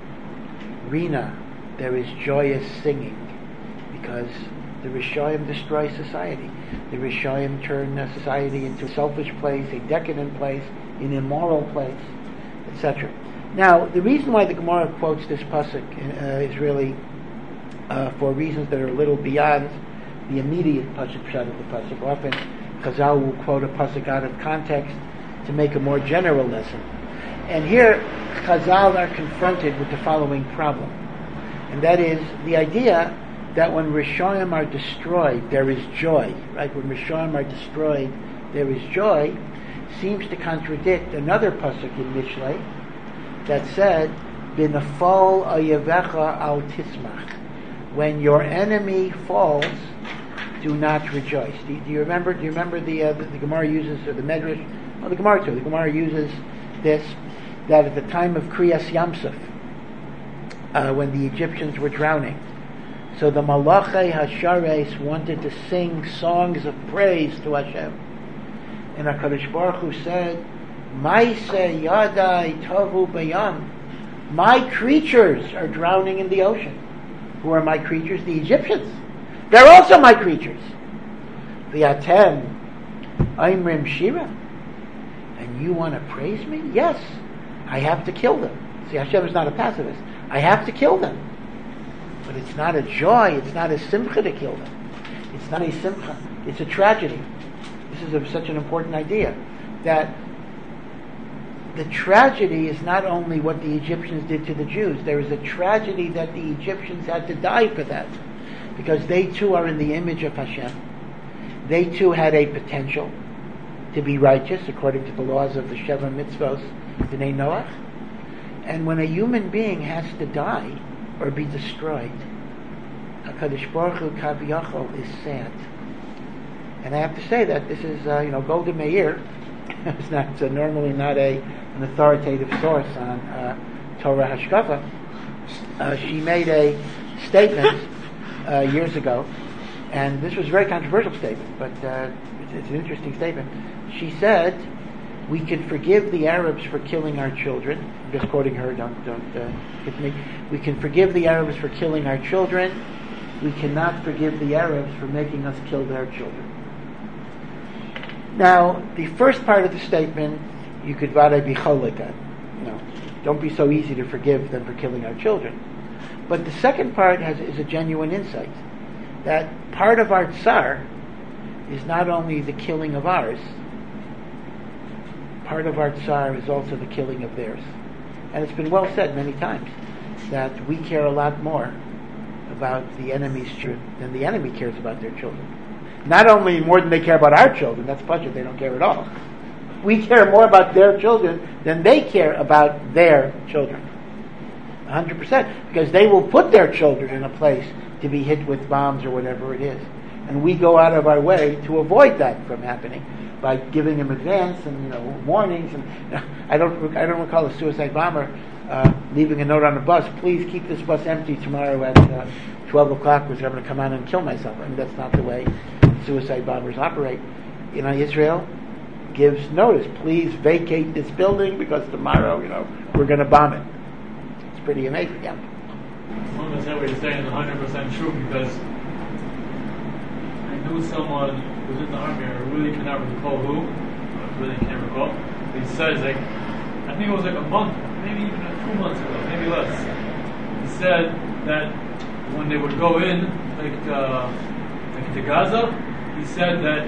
rina, there is joyous singing, because the Rishayim destroy society. The Rishayim turn society into a selfish place, a decadent place, an immoral place, etc. Now, the reason why the Gemara quotes this pasuk is really for reasons that are a little beyond the immediate pasuk shot of the pasuk. Often, Chazal will quote a pasuk out of context to make a more general lesson. And here, Chazal are confronted with the following problem, and that is the idea that when Rishonim are destroyed, there is joy. Right? When Rishonim are destroyed, there is joy, seems to contradict another pasuk in Mishlei that said, "B'nafal oyevecha al tismach." When your enemy falls, do not rejoice. Do you remember? Do you remember the Gemara uses, or the Medrash? Oh, the Gemara too. The Gemara uses this, that at the time of Kriyas Yamsuf, when the Egyptians were drowning, so the Malachei Hashares wanted to sing songs of praise to Hashem. And HaKadosh Baruch Hu said, Maise Yadai Tavu Bayam. My creatures are drowning in the ocean. Who are my creatures? The Egyptians. They're also my creatures. V'yatem Aimrim Shira. And you want to praise me? Yes. I have to kill them. See, Hashem is not a pacifist. I have to kill them. But it's not a joy, it's not a simcha to kill them. It's not a simcha, it's a tragedy. This is such an important idea, that the tragedy is not only what the Egyptians did to the Jews. There is a tragedy that the Egyptians had to die for that, because they too are in the image of Hashem. They too had a potential to be righteous according to the laws of the Sheva Mitzvos, B'nai Noach. And when a human being has to die or be destroyed, HaKadosh Baruch Hu Kaviyachol is sad. And I have to say that this is, Golda Meir. It's normally not an authoritative source on Torah Hashkafa. She made a statement years ago, and this was a very controversial statement, but it's an interesting statement. She said, "We can forgive the Arabs for killing our children." I'm just quoting her. Don't hit me. We can forgive the Arabs for killing our children. We cannot forgive the Arabs for making us kill their children. Now, the first part of the statement, you could vada bicholika. Don't be so easy to forgive them for killing our children. But the second part is a genuine insight, that part of our tsar is not only the killing of ours, part of our tsar is also the killing of theirs. And it's been well said many times that we care a lot more about the enemy's children than the enemy cares about their children. Not only more than they care about our children, that's budget, they don't care at all. We care more about their children than they care about their children. 100%. Because they will put their children in a place to be hit with bombs or whatever it is. And we go out of our way to avoid that from happening by giving them advance and warnings. And I don't recall a suicide bomber leaving a note on a bus. Please keep this bus empty tomorrow at 12 o'clock because I'm going to come out and kill myself. I mean, that's not the way suicide bombers operate. Israel gives notice. Please vacate this building because tomorrow, we're going to bomb it. It's pretty amazing. Yeah. One of what you're saying is 100% true, because I knew someone who was in the army. I really cannot recall who. I really can't recall. He says, I think it was a month, maybe even 2 months ago, maybe less. He said that when they would go in, to Gaza, he said that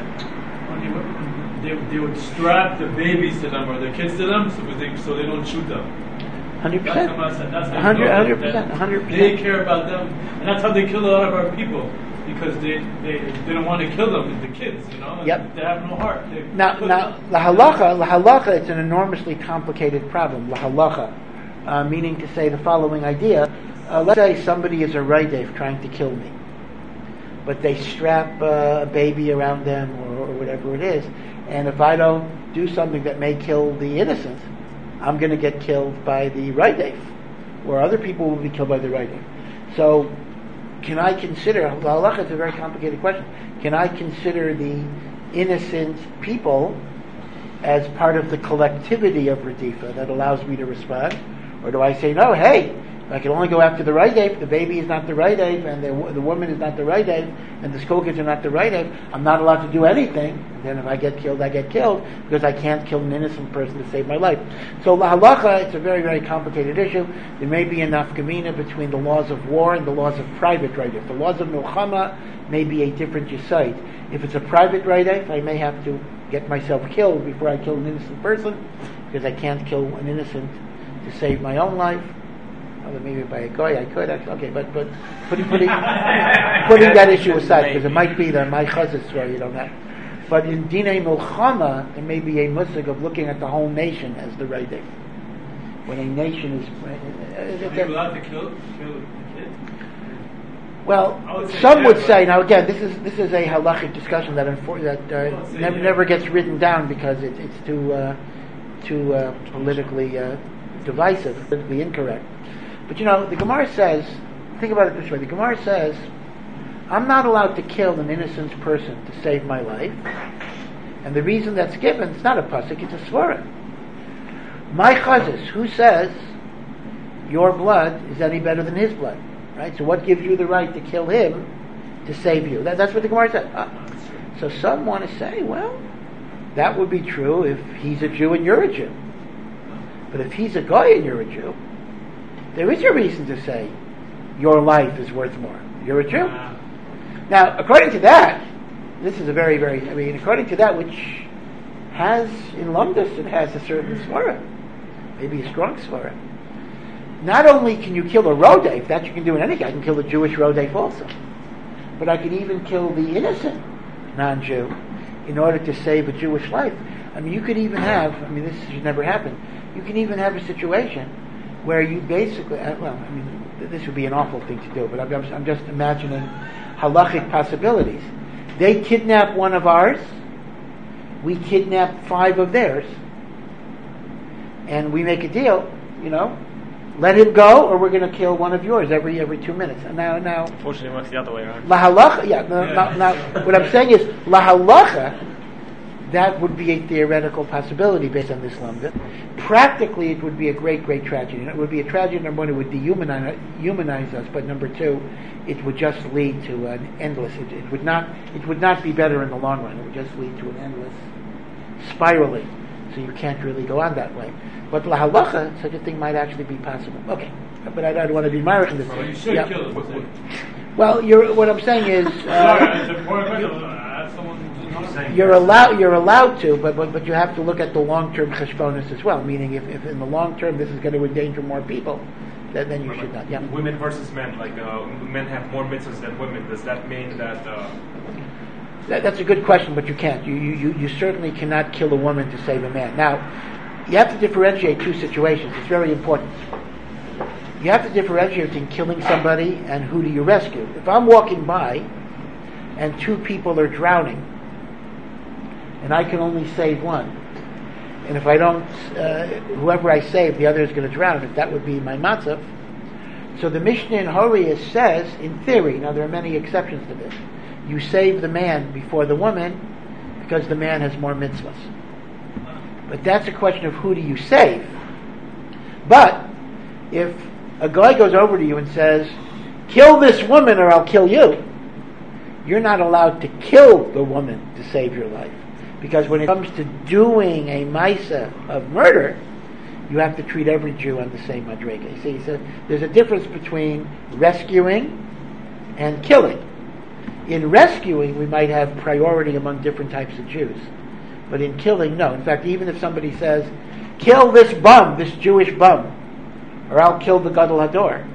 when they would strap the babies to them or the kids to them so they don't shoot them. 100%. That's 100%. They care about them, and that's how they kill a lot of our people, because they don't want to kill them, the kids, Yep. They have no heart. Now, la halacha, it's an enormously complicated problem. La halacha, meaning to say the following idea: let's say somebody is a raidef trying to kill me, but they strap a baby around them or whatever it is, and if I don't do something that may kill the innocent, I'm going to get killed by the raidef, or other people will be killed by the raidef. So, can I consider, halacha, it's a very complicated question, can I consider the innocent people as part of the collectivity of Radifa that allows me to respond? Or do I say, no, hey, I can only go after the raidef, the baby is not the raidef, and the woman is not the raidef, and the school kids are not the raidef, I'm not allowed to do anything. And then if I get killed, I get killed, because I can't kill an innocent person to save my life. So la halacha, it's a very, very complicated issue. There may be a nafkamina between the laws of war and the laws of private raidef. The laws of milchama may be a different yesod. If it's a private raidef, I may have to get myself killed before I kill an innocent person, because I can't kill an innocent to save my own life. Although maybe by a guy I could actually. Okay, but putting that issue aside, because it might be that my chazas story, that. But in Dinei Milchama, there may be a musig of looking at the whole nation as the raidef. When a nation is, are you allowed to kill the kid? Well, some would say. Now again, this is a halachic discussion that never gets written down because it's too politically divisive, politically incorrect. But the Gemara says, think about it this way, the Gemara says, I'm not allowed to kill an innocent person to save my life. And the reason that's given, it's not a pasuk, it's a svara. My chazis, who says your blood is any better than his blood? Right? So what gives you the right to kill him to save you? That's what the Gemara says. So some want to say, well, that would be true if he's a Jew and you're a Jew. But if he's a guy and you're a Jew, there is a reason to say your life is worth more. You're a Jew. Now, according to that, this is a very, very, I mean, according to that, which has, in Lumdus, it has a certain svara, maybe a strong svara. Not only can you kill a rodef, that you can do in any case, I can kill a Jewish rodef also. But I can even kill the innocent non-Jew in order to save a Jewish life. I mean, you could even have, I mean, this should never happen, you can even have a situation where you basically, well, I mean, this would be an awful thing to do, but I'm just imagining halachic possibilities. They kidnap one of ours, we kidnap 5 of theirs, and we make a deal, let him go, or we're going to kill one of yours every 2 minutes. And now. Unfortunately, it works the other way around. La halacha, now, what I'm saying is, la halacha, that would be a theoretical possibility based on this lamda. Practically, it would be a great, great tragedy. It would be a tragedy, number one, it would dehumanize us, but number two, it would just lead to an endless, it would not be better in the long run. It would just lead to an endless spiraling. So you can't really go on that way. But la halacha, such a thing might actually be possible. Okay, but I don't want to be married in this. Well, you should kill him. Well, what I'm saying is, you're allowed to, but you have to look at the long-term cheshbonis as well. Meaning, if in the long term this is going to endanger more people, then you should not. Yeah. Women versus men, like men have more mitzvahs than women. Does that mean that? That's a good question, but you can't. You certainly cannot kill a woman to save a man. Now, you have to differentiate 2 situations. It's very important. You have to differentiate between killing somebody and who do you rescue. If I'm walking by and 2 people are drowning and I can only save one, and if I don't, whoever I save, the other is going to drown, that would be my matzav. So the Mishnah in Horius says, in theory, now there are many exceptions to this, you save the man before the woman because the man has more mitzvahs. But that's a question of who do you save. But if a guy goes over to you and says, kill this woman or I'll kill you, you're not allowed to kill the woman to save your life. Because when it comes to doing a maisa of murder, you have to treat every Jew on the same madrega. You see, so there's a difference between rescuing and killing. In rescuing, we might have priority among different types of Jews. But in killing, no. In fact, even if somebody says, kill this bum, this Jewish bum, or I'll kill the Gadol Hador,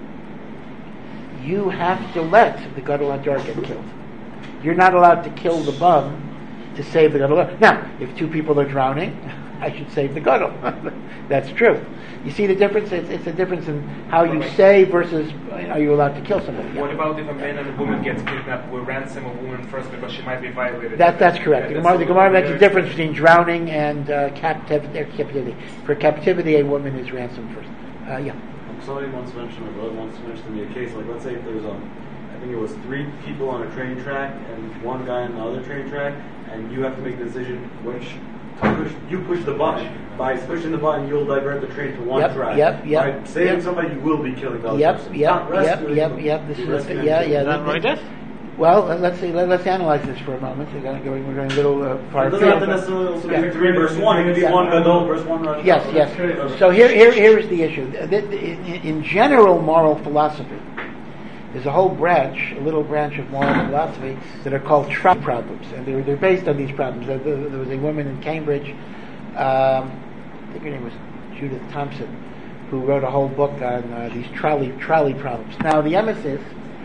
you have to let the Gadol Hador get killed. You're not allowed to kill the bum to save the Gadol Hador. Now, if 2 people are drowning, I should save the Gadol. That's true. You see the difference? It's a difference in how you say versus are you allowed to kill somebody. What about if a man and a woman gets kidnapped? We'll ransom a woman first because she might be violated. That's correct. The Gemara makes a difference between drowning and captivity. For captivity, a woman is ransomed first. Somebody once mentioned, my brother once mentioned to me a case, like let's say if there's I think it was 3 people on a train track and 1 guy on the other train track, and you have to make the decision which you push the button. By pushing the button, you'll divert the train to one track. By saving somebody, you will be killing the other person. This is right. Well, let's analyze this for a moment. We're going a little far. It doesn't have to necessarily be 3 versus 1. It could be 1 Gadol versus 1 Rosh. Yes. So here is the issue. In general moral philosophy, there's a whole branch, a little branch of moral philosophy that are called trolley problems, and they're based on these problems. There was a woman in Cambridge, I think her name was Judith Thompson, who wrote a whole book on these trolley problems. Now the emesis,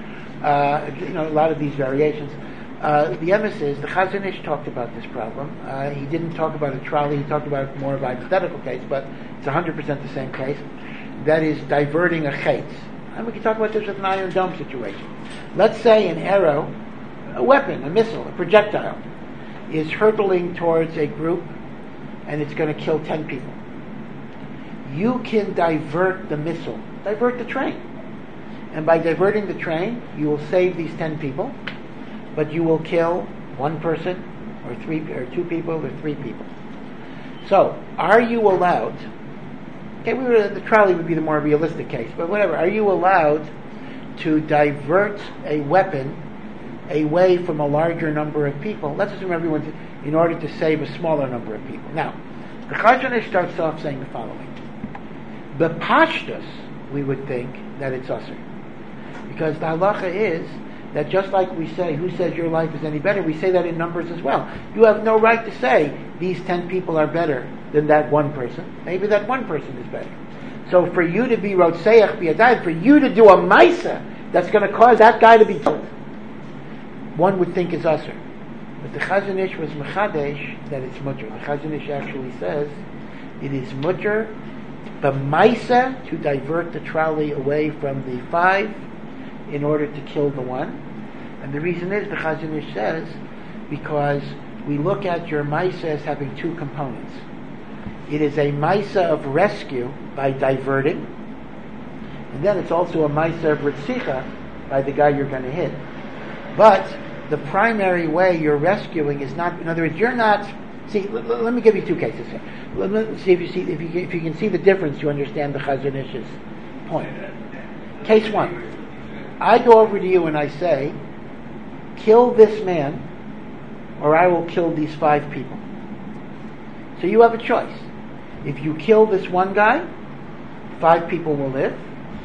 a lot of these variations. The emesis, the Chazon Ish talked about this problem. He didn't talk about a trolley. He talked about more of a hypothetical case, but it's 100% the same case. That is diverting a chetz. And we can talk about this with an Iron Dome situation. Let's say an arrow, a weapon, a missile, a projectile, is hurtling towards a group and it's going to kill 10 people. You can divert the missile, divert the train. And by diverting the train, you will save these 10 people, but you will kill 1 person, or 2 people, or 3 people. So, are you allowed... the trolley would be the more realistic case, but whatever. Are you allowed to divert a weapon away from a larger number of people? Let's assume everyone's in order to save a smaller number of people. Now, the Chazon Ish starts off saying the following: the pashtus, we would think that it's usher, because the halacha is that just like we say, who says your life is any better, we say that in numbers as well. You have no right to say, these 10 people are better than that one person. Maybe that one person is better. So for you to be Rotseach B'yadayim, for you to do a Maisa that's going to cause that guy to be killed, one would think is Asr. But the Chazon Ish was Mechadesh that it's Mutter. The Chazon Ish actually says it is Mutter, the Maisa, to divert the trolley away from the 5 in order to kill the 1. And the reason is, the Chazon Ish says, because we look at your Maisa as having 2 components. It is a Maisa of rescue by diverting, and then it's also a Maisa of Ritzicha by the guy you're going to hit. But the primary way you're rescuing is not, in other words, you're not, see, let me give you 2 cases here. Let's see if you can see the difference, you understand the Chazon Ish's point. Case 1. I go over to you and I say, kill this man, or I will kill these 5 people. So you have a choice. If you kill this one guy, 5 people will live.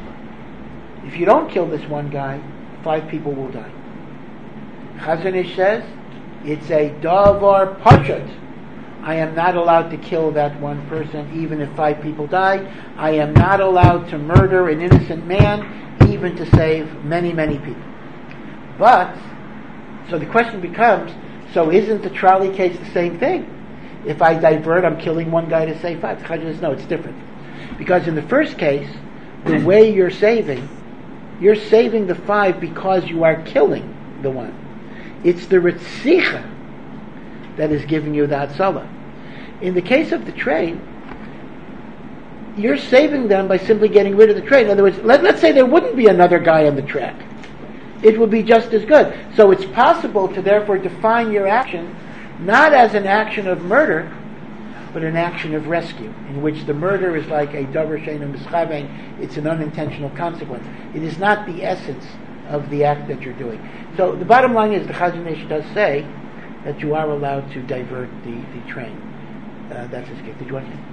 If you don't kill this one guy, 5 people will die. Chazon Ish says, it's a davar pashut. I am not allowed to kill that one person even if 5 people die. I am not allowed to murder an innocent man even to save many, many people. But, so the question becomes, so isn't the trolley case the same thing? If I divert, I'm killing one guy to save 5. The Chazon says, no, it's different. Because in the first case, the way you're saving the 5 because you are killing the 1. It's the Ritzicha that is giving you the Hatzalah. In the case of the train, you're saving them by simply getting rid of the train. In other words, let's say there wouldn't be another guy on the track. It would be just as good. So it's possible to therefore define your action not as an action of murder, but an action of rescue, in which the murder is like a davar she'eino mischavein. It's an unintentional consequence. It is not the essence of the act that you're doing. So the bottom line is, the Chazon Ish does say that you are allowed to divert the train. That's his case. Did you want to?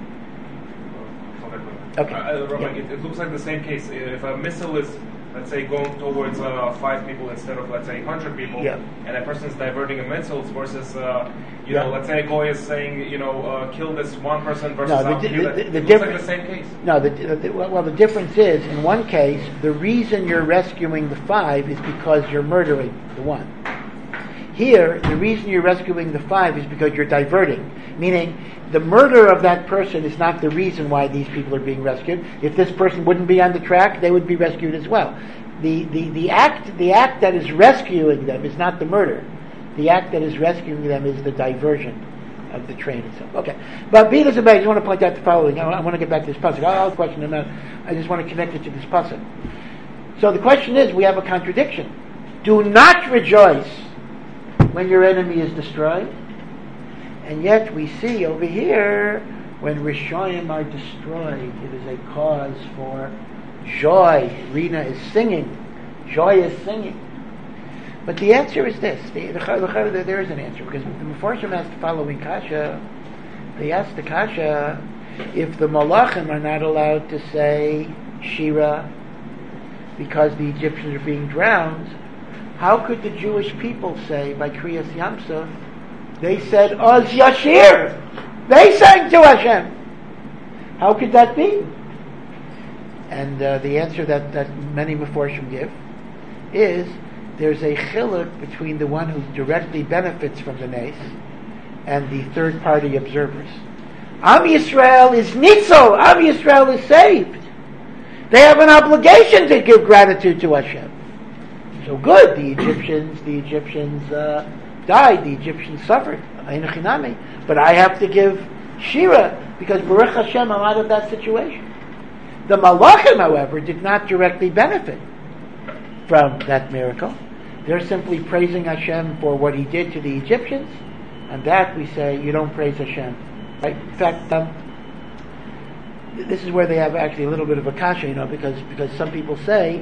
Okay. Rabbi, it looks like the same case. If a missile is, let's say, going towards 5 people instead of, let's say, 100 people, and a person is diverting a missile versus, let's say a guy is saying, kill this one person versus it looks like the same case. No, the difference is, in one case, the reason you're rescuing the 5 is because you're murdering the 1. Here, the reason you're rescuing the 5 is because you're diverting, meaning the murder of that person is not the reason why these people are being rescued. If this person wouldn't be on the track, they would be rescued as well. The act that is rescuing them is not the murder. The act that is rescuing them is the diversion of the train itself. Okay, but be this as I just want to point out the following. I want to get back to this pasuk. I'll question him out. I just want to connect it to this pasuk. So the question is, we have a contradiction. Do not rejoice when your enemy is destroyed. And yet we see over here, when Rishonim are destroyed, it is a cause for joy. Rina is singing. Joy is singing. But the answer is this. There is an answer, because the Mefarshim asked the following kasha. They asked the kasha, if the Malachim are not allowed to say Shira because the Egyptians are being drowned, how could the Jewish people say by Kriyas Yamsuf, they said, Oz Yashir! They sang to Hashem! How could that be? And the answer that many Mefarshim give is, there's a chiluk between the one who directly benefits from the nes and the third-party observers. Am Yisrael is nitzol! Am Yisrael is saved! They have an obligation to give gratitude to Hashem. So good, the Egyptians died, the Egyptians suffered, but I have to give Shira, because Baruch Hashem, I'm out of that situation. The Malachim, however, did not directly benefit from that miracle. They're simply praising Hashem for what He did to the Egyptians, and that we say, you don't praise Hashem. Right? In fact, this is where they have actually a little bit of a kasha, because some people say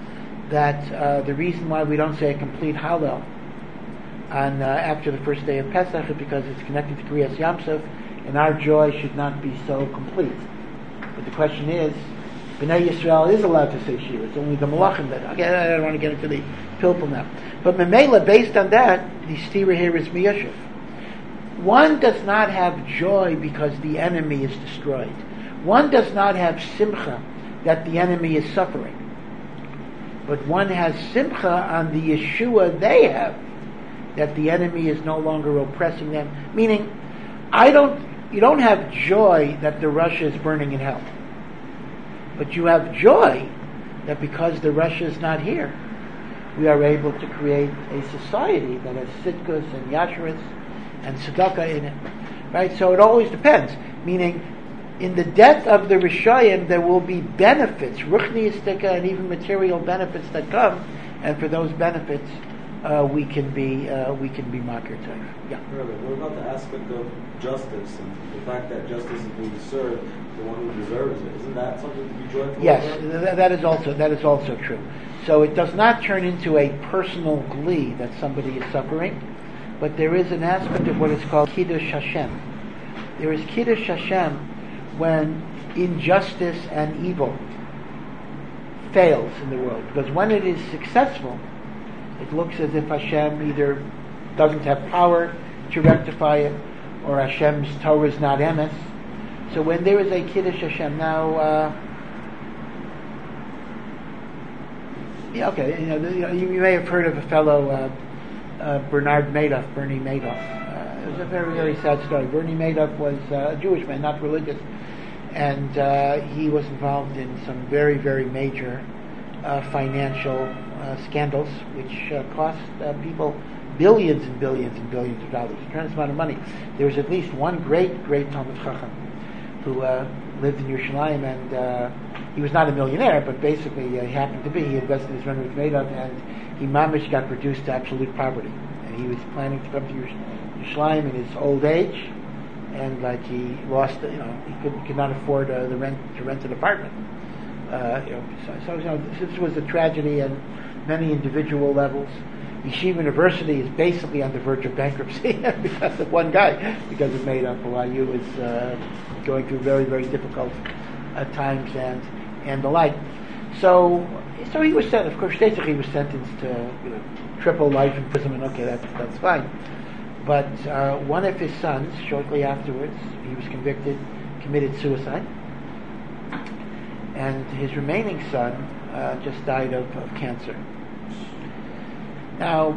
that the reason why we don't say a complete Hallel on after the first day of Pesach is because it's connected to Kriyas Yamsuf, and our joy should not be so complete. But the question is, Bnei Yisrael is allowed to say Shira. It's only the Malachim that. Okay, I don't want to get into the pilpul now. But Memela, based on that, the stira here is miyashiv. One does not have joy because the enemy is destroyed. One does not have simcha that the enemy is suffering. But one has simcha on the Yeshua they have, that the enemy is no longer oppressing them. Meaning, you don't have joy that the Russia is burning in hell. But you have joy that because the Russia is not here, we are able to create a society that has sitkus and yasheris and tzedakah in it. Right? So it always depends. Meaning, in the death of the Rishayim, there will be benefits, ruchniistika, and even material benefits that come, and for those benefits, we can be makir toif. Yeah. What about the aspect of justice and the fact that justice is being served the one who deserves it? Isn't that something to be joyful Yes, about? that is also true. So it does not turn into a personal glee that somebody is suffering, but there is an aspect of what is called kiddush Hashem. There is kiddush Hashem when injustice and evil fails in the world. Because when it is successful, it looks as if Hashem either doesn't have power to rectify it, or Hashem's Torah is not emes. So when there is a kiddush Hashem, now, you may have heard of a fellow, Bernie Madoff. It was a very, very sad story. Bernie Madoff was a Jewish man, not religious, and he was involved in some very, very major financial scandals, which cost people billions and billions and billions of dollars, a tremendous amount of money. There was at least one great Talmid Chacham who lived in Yerushalayim, and he was not a millionaire, but basically he happened to be. He invested his money with Madoff, and he mamish got reduced to absolute poverty. And he was planning to come to Yerushalayim in his old age, and he lost, he could not afford to rent an apartment. This was a tragedy on many individual levels. Yeshiva University is basically on the verge of bankruptcy because of one guy, because of Madoff. YU was going through very, very difficult times and the like. So he was sentenced. Of course, basically he was sentenced to triple life imprisonment. Okay, that's fine. But one of his sons, shortly afterwards, he was convicted, committed suicide, and his remaining son just died of cancer. Now,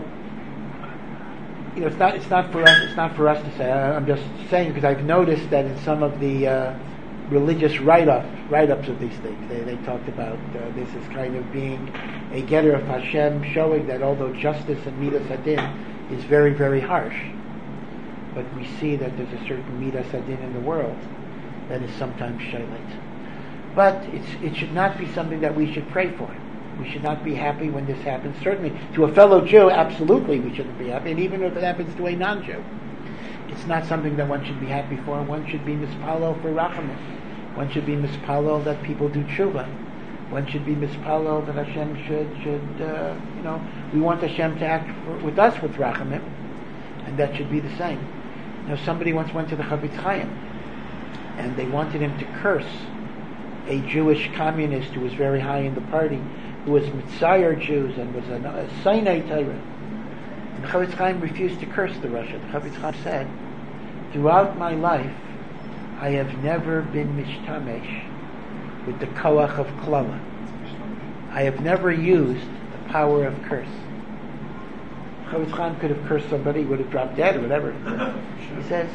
it's not for us to say. I'm just saying because I've noticed that in some of the religious write-ups of these things, they talked about this as kind of being a getter of Hashem, showing that although justice and midas hadin is very, very harsh, but we see that there's a certain midas hadin in the world that is sometimes shaylit. But it should not be something that we should pray for. We should not be happy when this happens. Certainly, to a fellow Jew, absolutely we shouldn't be happy. And even if it happens to a non-Jew, it's not something that one should be happy for. One should be mispalel for rachamim. One should be mispalel that people do tshuva. One should be mispalel that Hashem should, we want Hashem to act with us with rachamim, and that should be the same. Somebody once went to the Chafetz Chaim, and they wanted him to curse a Jewish communist who was very high in the party, who was Mitzayer Jews and was a Sinai Torah. And the Chafetz Chaim refused to curse the Russia. The Chafetz Chaim said, throughout my life, I have never been mishtamesh with the koach of klala. I have never used the power of curse. Chafetz Chaim could have cursed somebody, would have dropped dead or whatever. He says,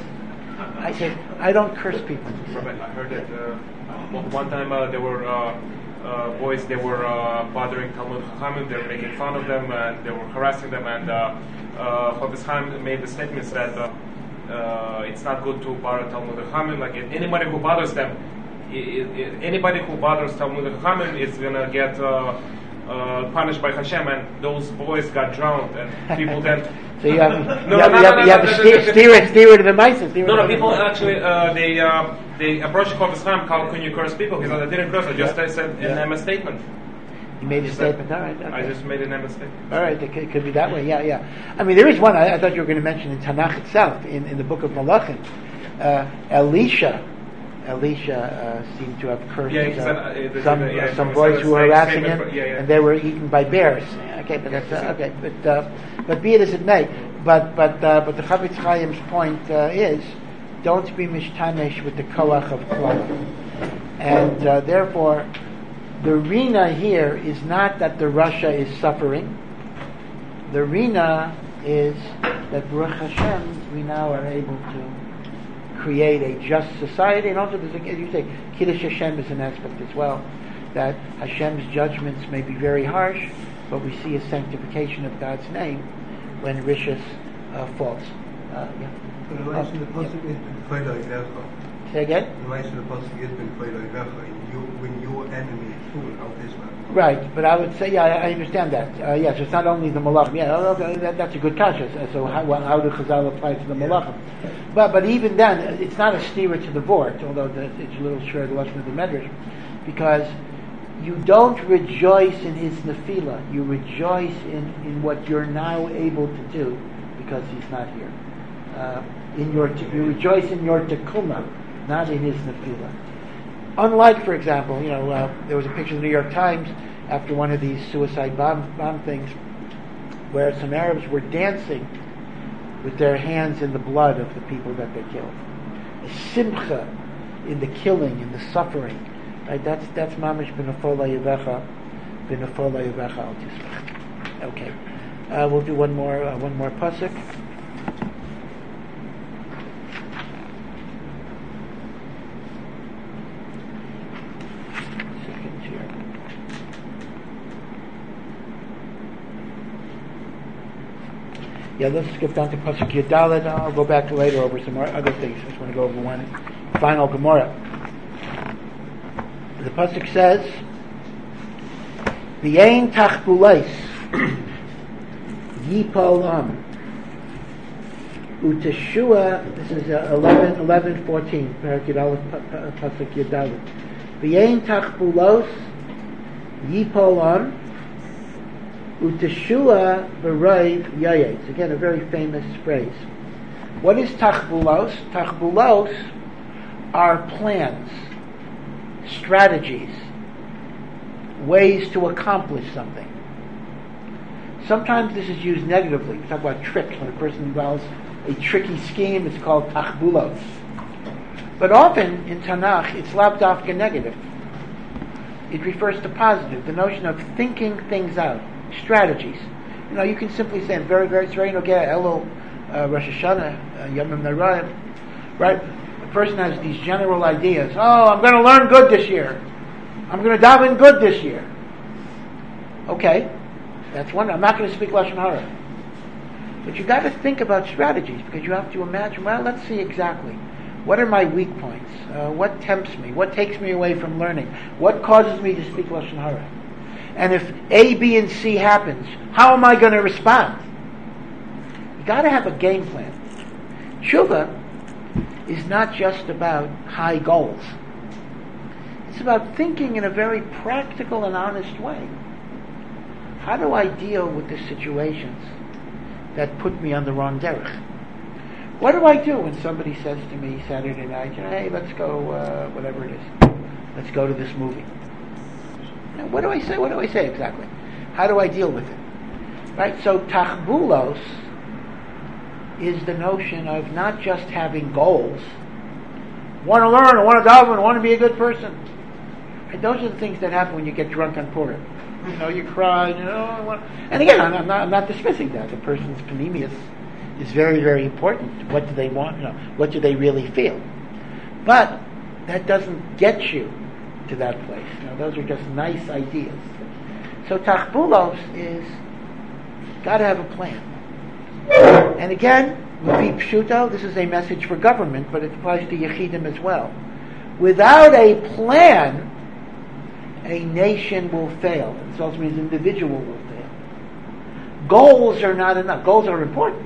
I don't curse people. Rabbi, I heard that one time there were boys, they were bothering Talmud Chachamim, they were making fun of them, and they were harassing them, and Chafetz Chaim made the statements that it's not good to bother Talmud Chachamim. Like anybody who bothers them, anybody who bothers Talmud Chachamim is gonna get punished by Hashem, and those boys got drowned, and people then. So you have a steer to the mice. No, people actually they approached Chafetz Chaim. How can you curse people? He said, I didn't curse. I just said an MS statement. You made a statement. All right. Okay. I just made an MS statement. All right. It could be that way. Yeah. I mean, there is one. I thought you were going to mention in Tanakh itself, in the book of Malachim, Elisha Elisha seemed to have cursed some boys who were harassing him, and they were eaten by bears. Okay, but that's okay. But be it as it may. But the Chavetz Chaim's point is, don't be mishtamesh with the koach of klala, and therefore, the rina here is not that the Russia is suffering. The rina is that Baruch Hashem, we now are able to create a just society, and also there's, as you say, Kiddush Hashem is an aspect as well, that Hashem's judgments may be very harsh, but we see a sanctification of God's name when Rishus falls. The relation to the pasuk is b'kvod oivecha. Say again? The relation to the pasuk is b'kvod oivecha. When your enemy fall out Israel. Right, but I would say, I understand that. Yes, it's not only the malachim. Yeah, okay, that's a good kasha. So how do Chazal apply to the malachim? But even then, it's not a steer to the board, although it's a little short of the lesson of the Medrash, because you don't rejoice in his nefila. You rejoice in what you're now able to do because he's not here. You rejoice in your tekuma, not in his nefila. Unlike, for example, there was a picture in the New York Times after one of these suicide bomb things, where some Arabs were dancing with their hands in the blood of the people that they killed. A simcha in the killing, in the suffering. Right? That's mamish b'nefola yevecha al tismach. Okay, we'll do one more pasuk. Yeah, let's skip down to Pasuk Yadalet. I'll go back later over some other things. I just want to go over one final Gemara. The Pasuk says, V'yein tachbulais yipol uteshua. This is 11:14. Parak Yadalet, Pasuk Yadalet. V'yein tachbulos yipol Uteshua b'rayv yayetz. Again, a very famous phrase. What is tachbulos? Tachbulos are plans, strategies, ways to accomplish something. Sometimes this is used negatively. We talk about tricks. When a person involves a tricky scheme, it's called tachbulos. But often in Tanakh, it's lav dafka negative. It refers to positive, the notion of thinking things out. Strategies. You can simply say, very, very straight, okay, hello, Rosh Hashanah, Yom Narayim, right? A person has these general ideas. Oh, I'm going to learn good this year. I'm going to daven good this year. Okay, that's one. I'm not going to speak Lashon Hara. But you got to think about strategies, because you have to imagine, well, let's see exactly. What are my weak points? What tempts me? What takes me away from learning? What causes me to speak Lashon Hara? And if A, B, and C happens, how am I going to respond? You got to have a game plan. Tshuva is not just about high goals. It's about thinking in a very practical and honest way. How do I deal with the situations that put me on the wrong derech? What do I do when somebody says to me Saturday night, hey, let's go, whatever it is, let's go to this movie? What do I say? What do I say exactly? How do I deal with it? Right? So tachbulos is the notion of not just having goals. Want to learn, I want to daven, I want to be a good person. And those are the things that happen when you get drunk on Purim. You cry, and again, I'm not dismissing that. The person's panemius is very, very important. What do they want? What do they really feel? But that doesn't get you to that place. Those are just nice ideas. So tachbulos is got to have a plan. And again, Levi Pshuto, this is a message for government, but it applies to Yechidim as well. Without a plan, a nation will fail. It also means an individual will fail. Goals are not enough. Goals are important.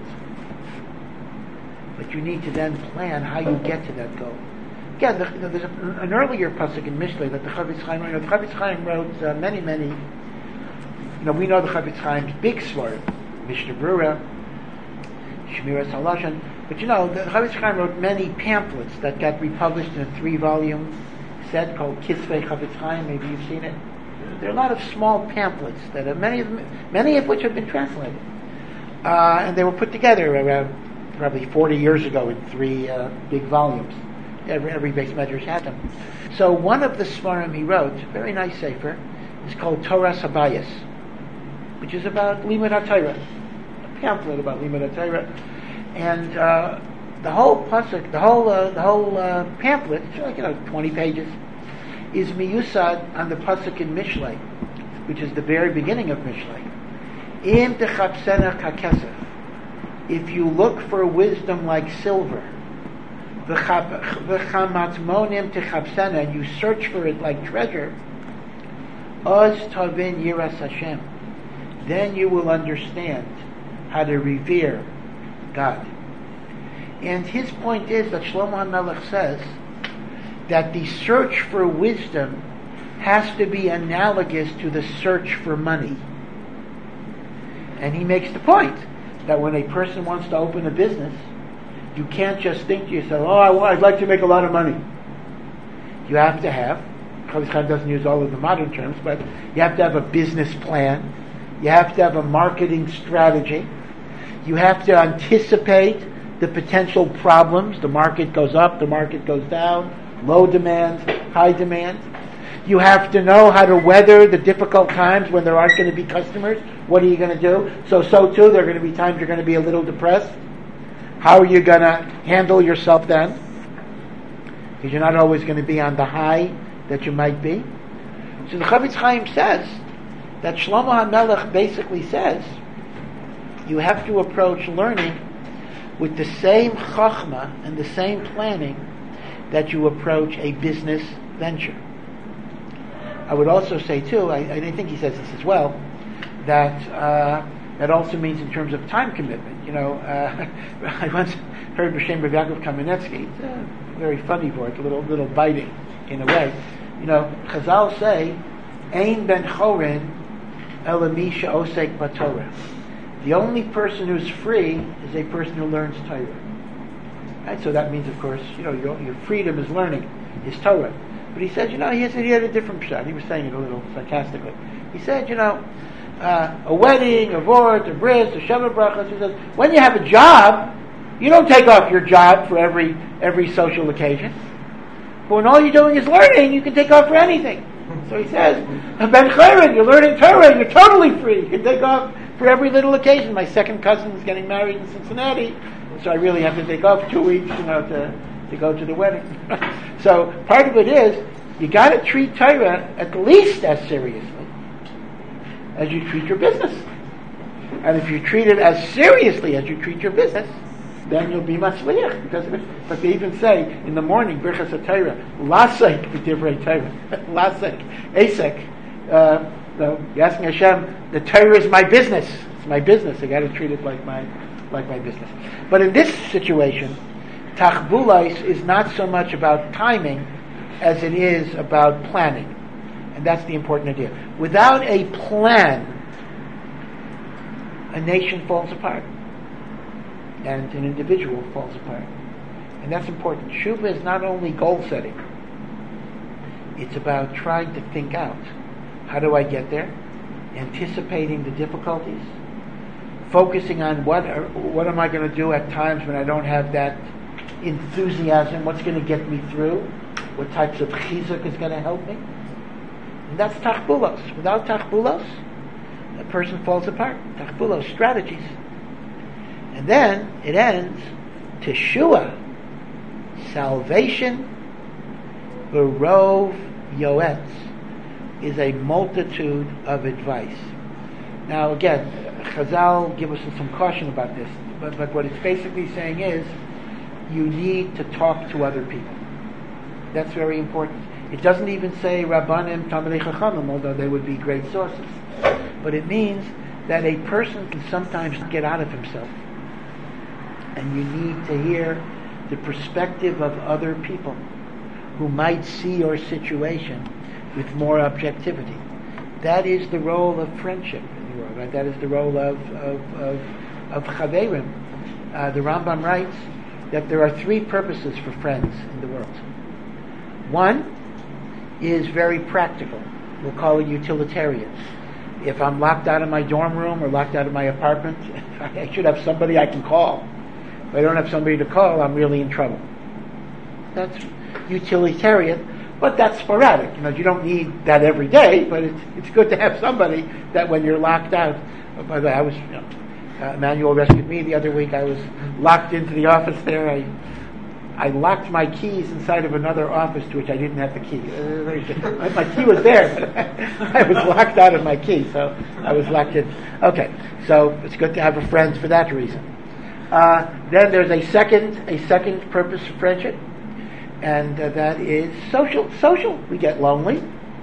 But you need to then plan how you get to that goal. Again, there's an earlier pasuk in Mishlei that the Chavetz Chaim wrote. The Chavetz Chaim wrote many. We know the Chavetz Chaim's big svarim, Mishnah Berurah, Shmiras Halashon. But the Chavetz Chaim wrote many pamphlets that got republished in a 3-volume set called Kisvei Chavetz Chaim. Maybe you've seen it. There are a lot of small pamphlets that are many of which have been translated, and they were put together around probably 40 years ago in 3 big volumes. Every base medrash had them. So one of the Svarim he wrote, very nice sefer, is called Torah Sabayas, which is about Limud HaTorah, a pamphlet about Limud HaTorah, and the whole pasuk, the whole pamphlet, it's like 20 pages, is miyusad on the pasuk in Mishlei, which is the very beginning of Mishlei. Im techapsena kakesef, if you look for wisdom like silver, v'chamatmonim techapsena, and you search for it like treasure, oz tavin yiras Hashem, then you will understand how to revere God. And his point is that Shlomo HaMelech says that the search for wisdom has to be analogous to the search for money. And he makes the point that when a person wants to open a business, you can't just think to yourself, I'd like to make a lot of money. You have to have, Chavetz Chaim doesn't use all of the modern terms, but you have to have a business plan. You have to have a marketing strategy. You have to anticipate the potential problems. The market goes up, the market goes down, low demand, high demand. You have to know how to weather the difficult times when there aren't going to be customers. What are you going to do? So too, there are going to be times you're going to be a little depressed. How are you going to handle yourself then? Because you're not always going to be on the high that you might be. So the Chavetz Chaim says that Shlomo HaMelech basically says you have to approach learning with the same chachma and the same planning that you approach a business venture. I would also say too, I think he says this as well, that that also means in terms of time commitment. I once heard B'Shem Rav Yaakov Kamenetsky. It's a very funny word, a little biting in a way. Chazal say, "Ein ben chorin elami she'osek b'Torah." The only person who's free is a person who learns Torah. Right? So that means, of course, your freedom is learning, is Torah. But he said, he had a different shot. He was saying it a little sarcastically. He said, a wedding, a vort, a bris, a Shabbat brachas. He says, when you have a job, you don't take off your job for every social occasion. But when all you're doing is learning, you can take off for anything. So he says, Ben Chayrin, you're learning Torah, you're totally free. You can take off for every little occasion. My second cousin is getting married in Cincinnati, so I really have to take off 2 weeks, to go to the wedding. So part of it is, you got to treat Torah at least as seriously as you treat your business. And if you treat it as seriously as you treat your business, then you'll be matzliach because of it. But they even say in the morning, Birchas HaTorah, Lasek b'divrei Torah, Lasek, Asek. You're asking Hashem, the Torah is my business. It's my business. I got to treat it like my business. But in this situation, Tachbulais is not so much about timing as it is about planning. And that's the important idea. Without a plan, a nation falls apart. And an individual falls apart. And that's important. Shuvah is not only goal setting. It's about trying to think out. How do I get there? Anticipating the difficulties. Focusing on what am I going to do at times when I don't have that enthusiasm. What's going to get me through? What types of chizuk is going to help me? And that's tachbulos. Without tachbulos, a person falls apart. Tachbulos, strategies. And then it ends, Teshua, salvation, Berov Yoetz, is a multitude of advice. Now again, Chazal give us some caution about this, but what it's basically saying is, you need to talk to other people. That's very important. It doesn't even say Rabbanim, Talmidei Chachamim, although they would be great sources. But it means that a person can sometimes get out of himself. And you need to hear the perspective of other people who might see your situation with more objectivity. That is the role of friendship in the world, right? That is the role of chaverim. the Rambam writes that there are three purposes for friends in the world. One is very practical. We'll call it utilitarian. If I'm locked out of my dorm room or locked out of my apartment, I should have somebody I can call. If I don't have somebody to call, I'm really in trouble. That's utilitarian, but that's sporadic. You don't need that every day, but it's good to have somebody that when you're locked out. By the way, I was, Emmanuel rescued me the other week. I was locked into the office there. I locked my keys inside of another office to which I didn't have the key. My key was there, but I was locked out of my key, so I was locked in. Okay, so it's good to have a friend for that reason. Then there's a second purpose of friendship, and that is social. Social. We get lonely,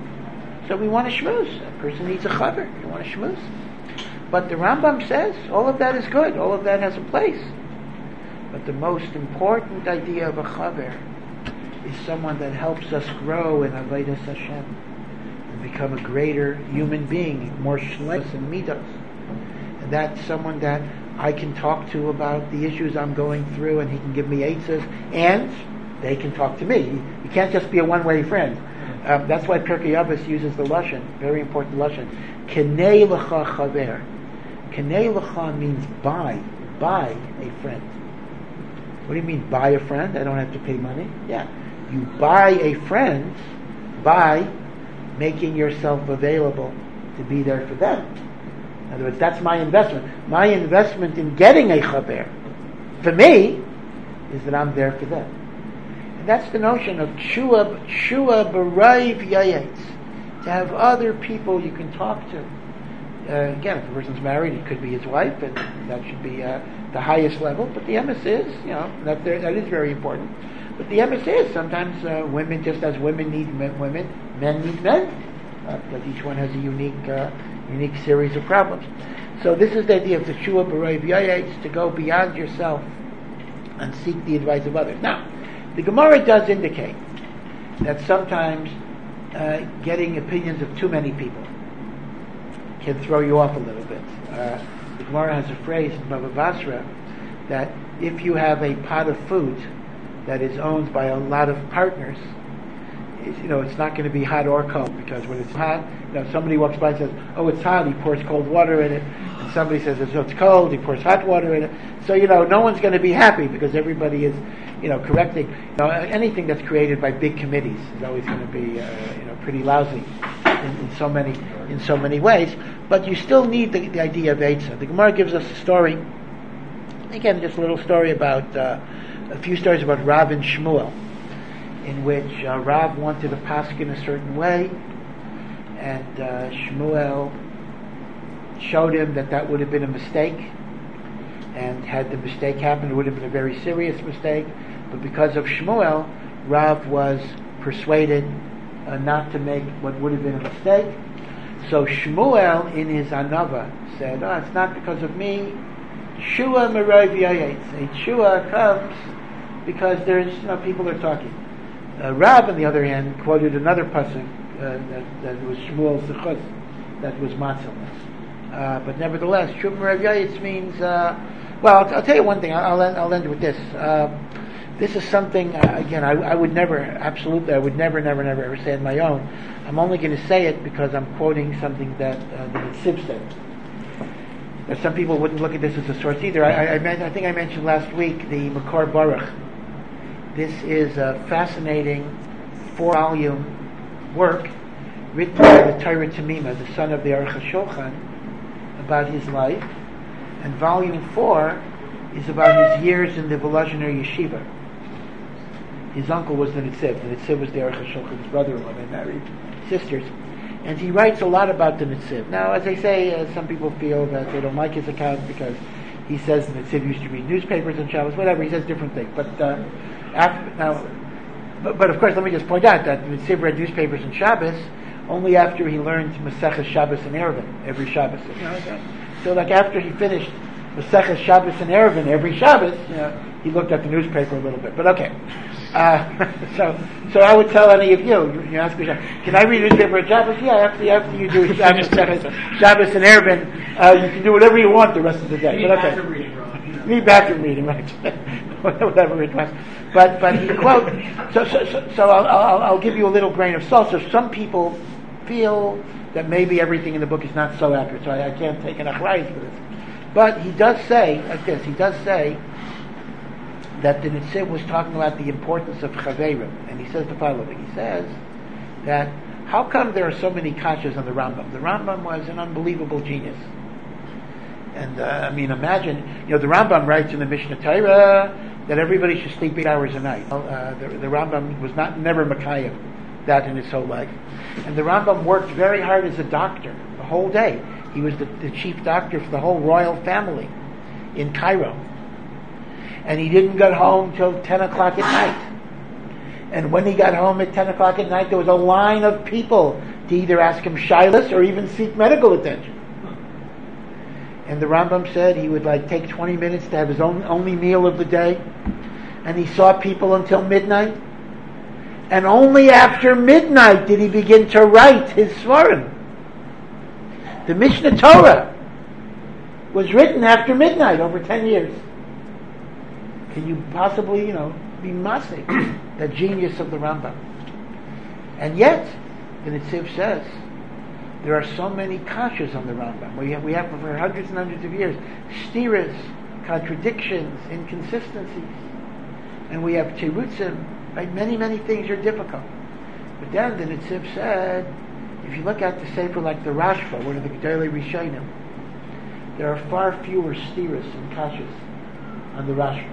so we want to schmooze. A person needs a chaver. You want to schmooze. But the Rambam says all of that is good. All of that has a place. But the most important idea of a chaver is someone that helps us grow in Avodas Hashem and become a greater human being, more shleimus and midos. And that's someone that I can talk to about the issues I'm going through, and he can give me eitzes, and they can talk to me. You can't just be a one-way friend. That's why Pirkei Avos uses the lashon, very important lashon. Kenei lecha chaver. Kenei lecha means buy a friend. What do you mean, buy a friend? I don't have to pay money? Yeah. You buy a friend by making yourself available to be there for them. In other words, that's my investment. My investment in getting a chaver, for me, is that I'm there for them. And that's the notion of shua b'raiv yayetz, to have other people you can talk to. Again, if a person's married, it could be his wife, and that should be the highest level. But the emes is, that is very important. But the emes is sometimes women, just as women need women, men need men, because each one has a unique series of problems. So this is the idea of the shua b'raiv yayetz, to go beyond yourself and seek the advice of others. Now, the Gemara does indicate that sometimes getting opinions of too many people can throw you off a little bit. The Gemara has a phrase in Bava Basra that if you have a pot of food that is owned by a lot of partners, it's not going to be hot or cold, because when it's hot, somebody walks by and says, "Oh, it's hot," he pours cold water in it, and somebody says, "Oh, it's cold," he pours hot water in it. So no one's going to be happy, because everybody is correcting. Anything that's created by big committees is always going to be pretty lousy in so many ways. But you still need the idea of eitzah. The Gemara gives us a story. Again, just a little story about a few stories about Rav and Shmuel, in which Rav wanted to paskin a certain way, and Shmuel showed him that would have been a mistake, and had the mistake happened, it would have been a very serious mistake. But because of Shmuel, Rav was persuaded not to make what would have been a mistake. So Shmuel, in his anava, said, it's not because of me. Shua merayv yayetz. A shua comes because there's people are talking. Rav, on the other hand, quoted another pasuk that was Shmuel's zechus, that was matzah. But nevertheless, Shua merayv yayetz means. I'll tell you one thing. I'll end with this. This is something, again, I would never ever say on my own. I'm only going to say it because I'm quoting something that the Netziv said. Some people wouldn't look at this as a source either. I think I mentioned last week the Makor Baruch. This is a fascinating 4-volume work written by the Torah Tamima, the son of the Aruch HaShulchan, about his life. And volume 4 is about his years in the Volozhiner Yeshiva. His uncle was the Netziv. The Netziv was the Aruch HaShulchan's brother-in-law. They married sisters. And he writes a lot about the Netziv. Now, as I say, some people feel that they don't like his account because he says the Netziv used to read newspapers on Shabbos, whatever. He says different things. But of course, let me just point out that the Netziv read newspapers on Shabbos only after he learned Maseches Shabbos and Eruvin every Shabbos. So, after he finished Maseches Shabbos and Eruvin every Shabbos, he looked at the newspaper a little bit. But okay. So I would tell any of you ask me, can I read a newspaper at Shabbos? Yeah, after you do Shabbos and Eruvin, you can do whatever you want the rest of the day. But okay. me bathroom reading, right? Whatever it was. But he quote. So I'll give you a little grain of salt. So some people feel that maybe everything in the book is not so accurate. So I can't take enough rights for this. But he does say like this. He does say that the Netziv was talking about the importance of Chaverim, and he says the following. He says that how come there are so many kashas on the Rambam? The Rambam was an unbelievable genius. And imagine, the Rambam writes in the Mishnah Torah that everybody should sleep 8 hours a night. The Rambam was never Makayev that in his whole life. And the Rambam worked very hard as a doctor the whole day. He was the chief doctor for the whole royal family in Cairo. And he didn't get home till 10 o'clock at night. And when he got home at 10 o'clock at night, there was a line of people to either ask him shilas or even seek medical attention. And the Rambam said he would take 20 minutes to have his only meal of the day. And he saw people until midnight. And only after midnight did he begin to write his Svarim. The Mishnah Torah was written after midnight, over 10 years. Can you possibly, be masik, the genius of the Rambam? And yet, the Netziv says, there are so many kashas on the Rambam. We have for hundreds and hundreds of years, stiras, contradictions, inconsistencies. And we have terutzim, right? Many, many things are difficult. But then the Netziv said, if you look at the Sefer like the Rashba, one of the Gedolei Rishonim, there are far fewer stiras and kashas on the Rashba.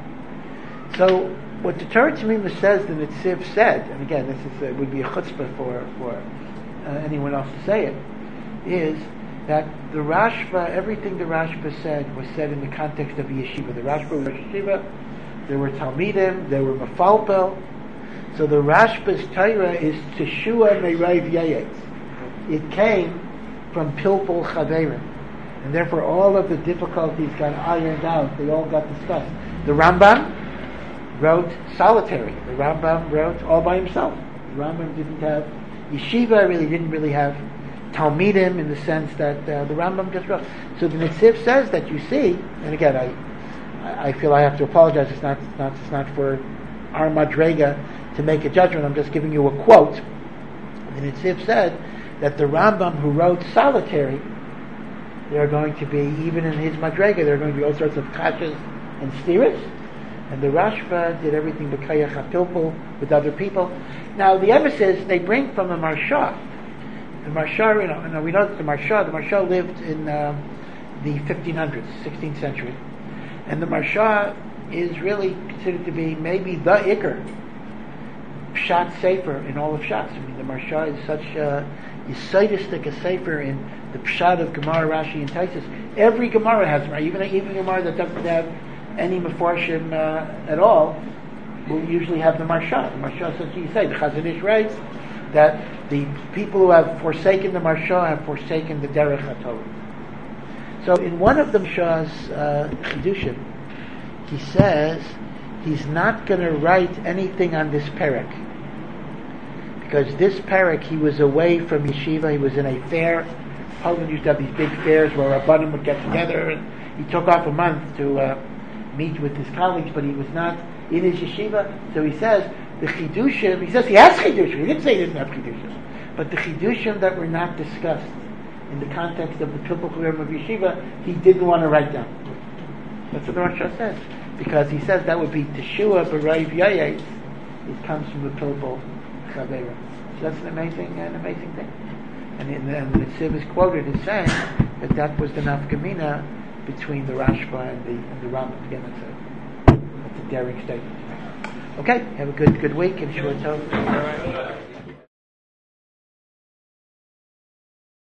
So, what the Torah Tamima says, the Netziv said, and again, this would be a chutzpah for anyone else to say it, is that the Rashba, everything the Rashba said was said in the context of yeshiva. The Rashba was yeshiva, there were Talmidim, there were Mefalpel. So the Rashba's Torah is Teshua Meirayv Yayetz. It came from Pilpul Chaverim. And therefore all of the difficulties got ironed out. They all got discussed. The Rambam wrote solitary. The Rambam wrote all by himself. The Rambam didn't have yeshiva, didn't really have Talmidim in the sense that the Rambam just wrote. So the Netziv says that you see, and again I feel I have to apologize. It's not for our Madrega to make a judgment. I'm just giving you a quote. The Netziv said that the Rambam who wrote solitary, there are going to be, even in his Madrega, there are going to be all sorts of kashas and stiras. And the Rashba did everything b'kayach hapilpul with other people. Now the emphasis they bring from the Marsha. The Marsha, we know that the Marsha lived in the 1500s, 16th century, and the Marsha is really considered to be maybe the Iker Pshat Sefer in all of Shas. The Marsha is such a yisaidistic a Sefer in the Pshat of Gemara, Rashi, and Taisus. Every Gemara has, even a Gemara that doesn't have any Meforshim at all will usually have the Marsha. The Marsha says, you say, the Chazon Ish writes that the people who have forsaken the Marsha have forsaken the Derech HaTorah. So in one of the Marsha's Chidushim, he says he's not going to write anything on this parak, because this parak he was away from yeshiva, he was in a fair. Poland used to have these big fairs where Rabbanim would get together, and he took off a month to meet with his colleagues, but he was not in his yeshiva. So he says the chidushim. He says he has chidushim. He didn't say he didn't have chidushim, but the chidushim that were not discussed in the context of the Pilpul Chaverim of yeshiva, he didn't want to write down. That's what the Rashi says, because he says that would be Teshua B'Rayv Yayetz. It comes from the Pilpul Chaverim. So that's an amazing thing. And the Netziv is quoted as saying that was the nafkamina between the Rashba and the Rambam. Again, that's a daring statement. Okay, have a good week and Shua Tov.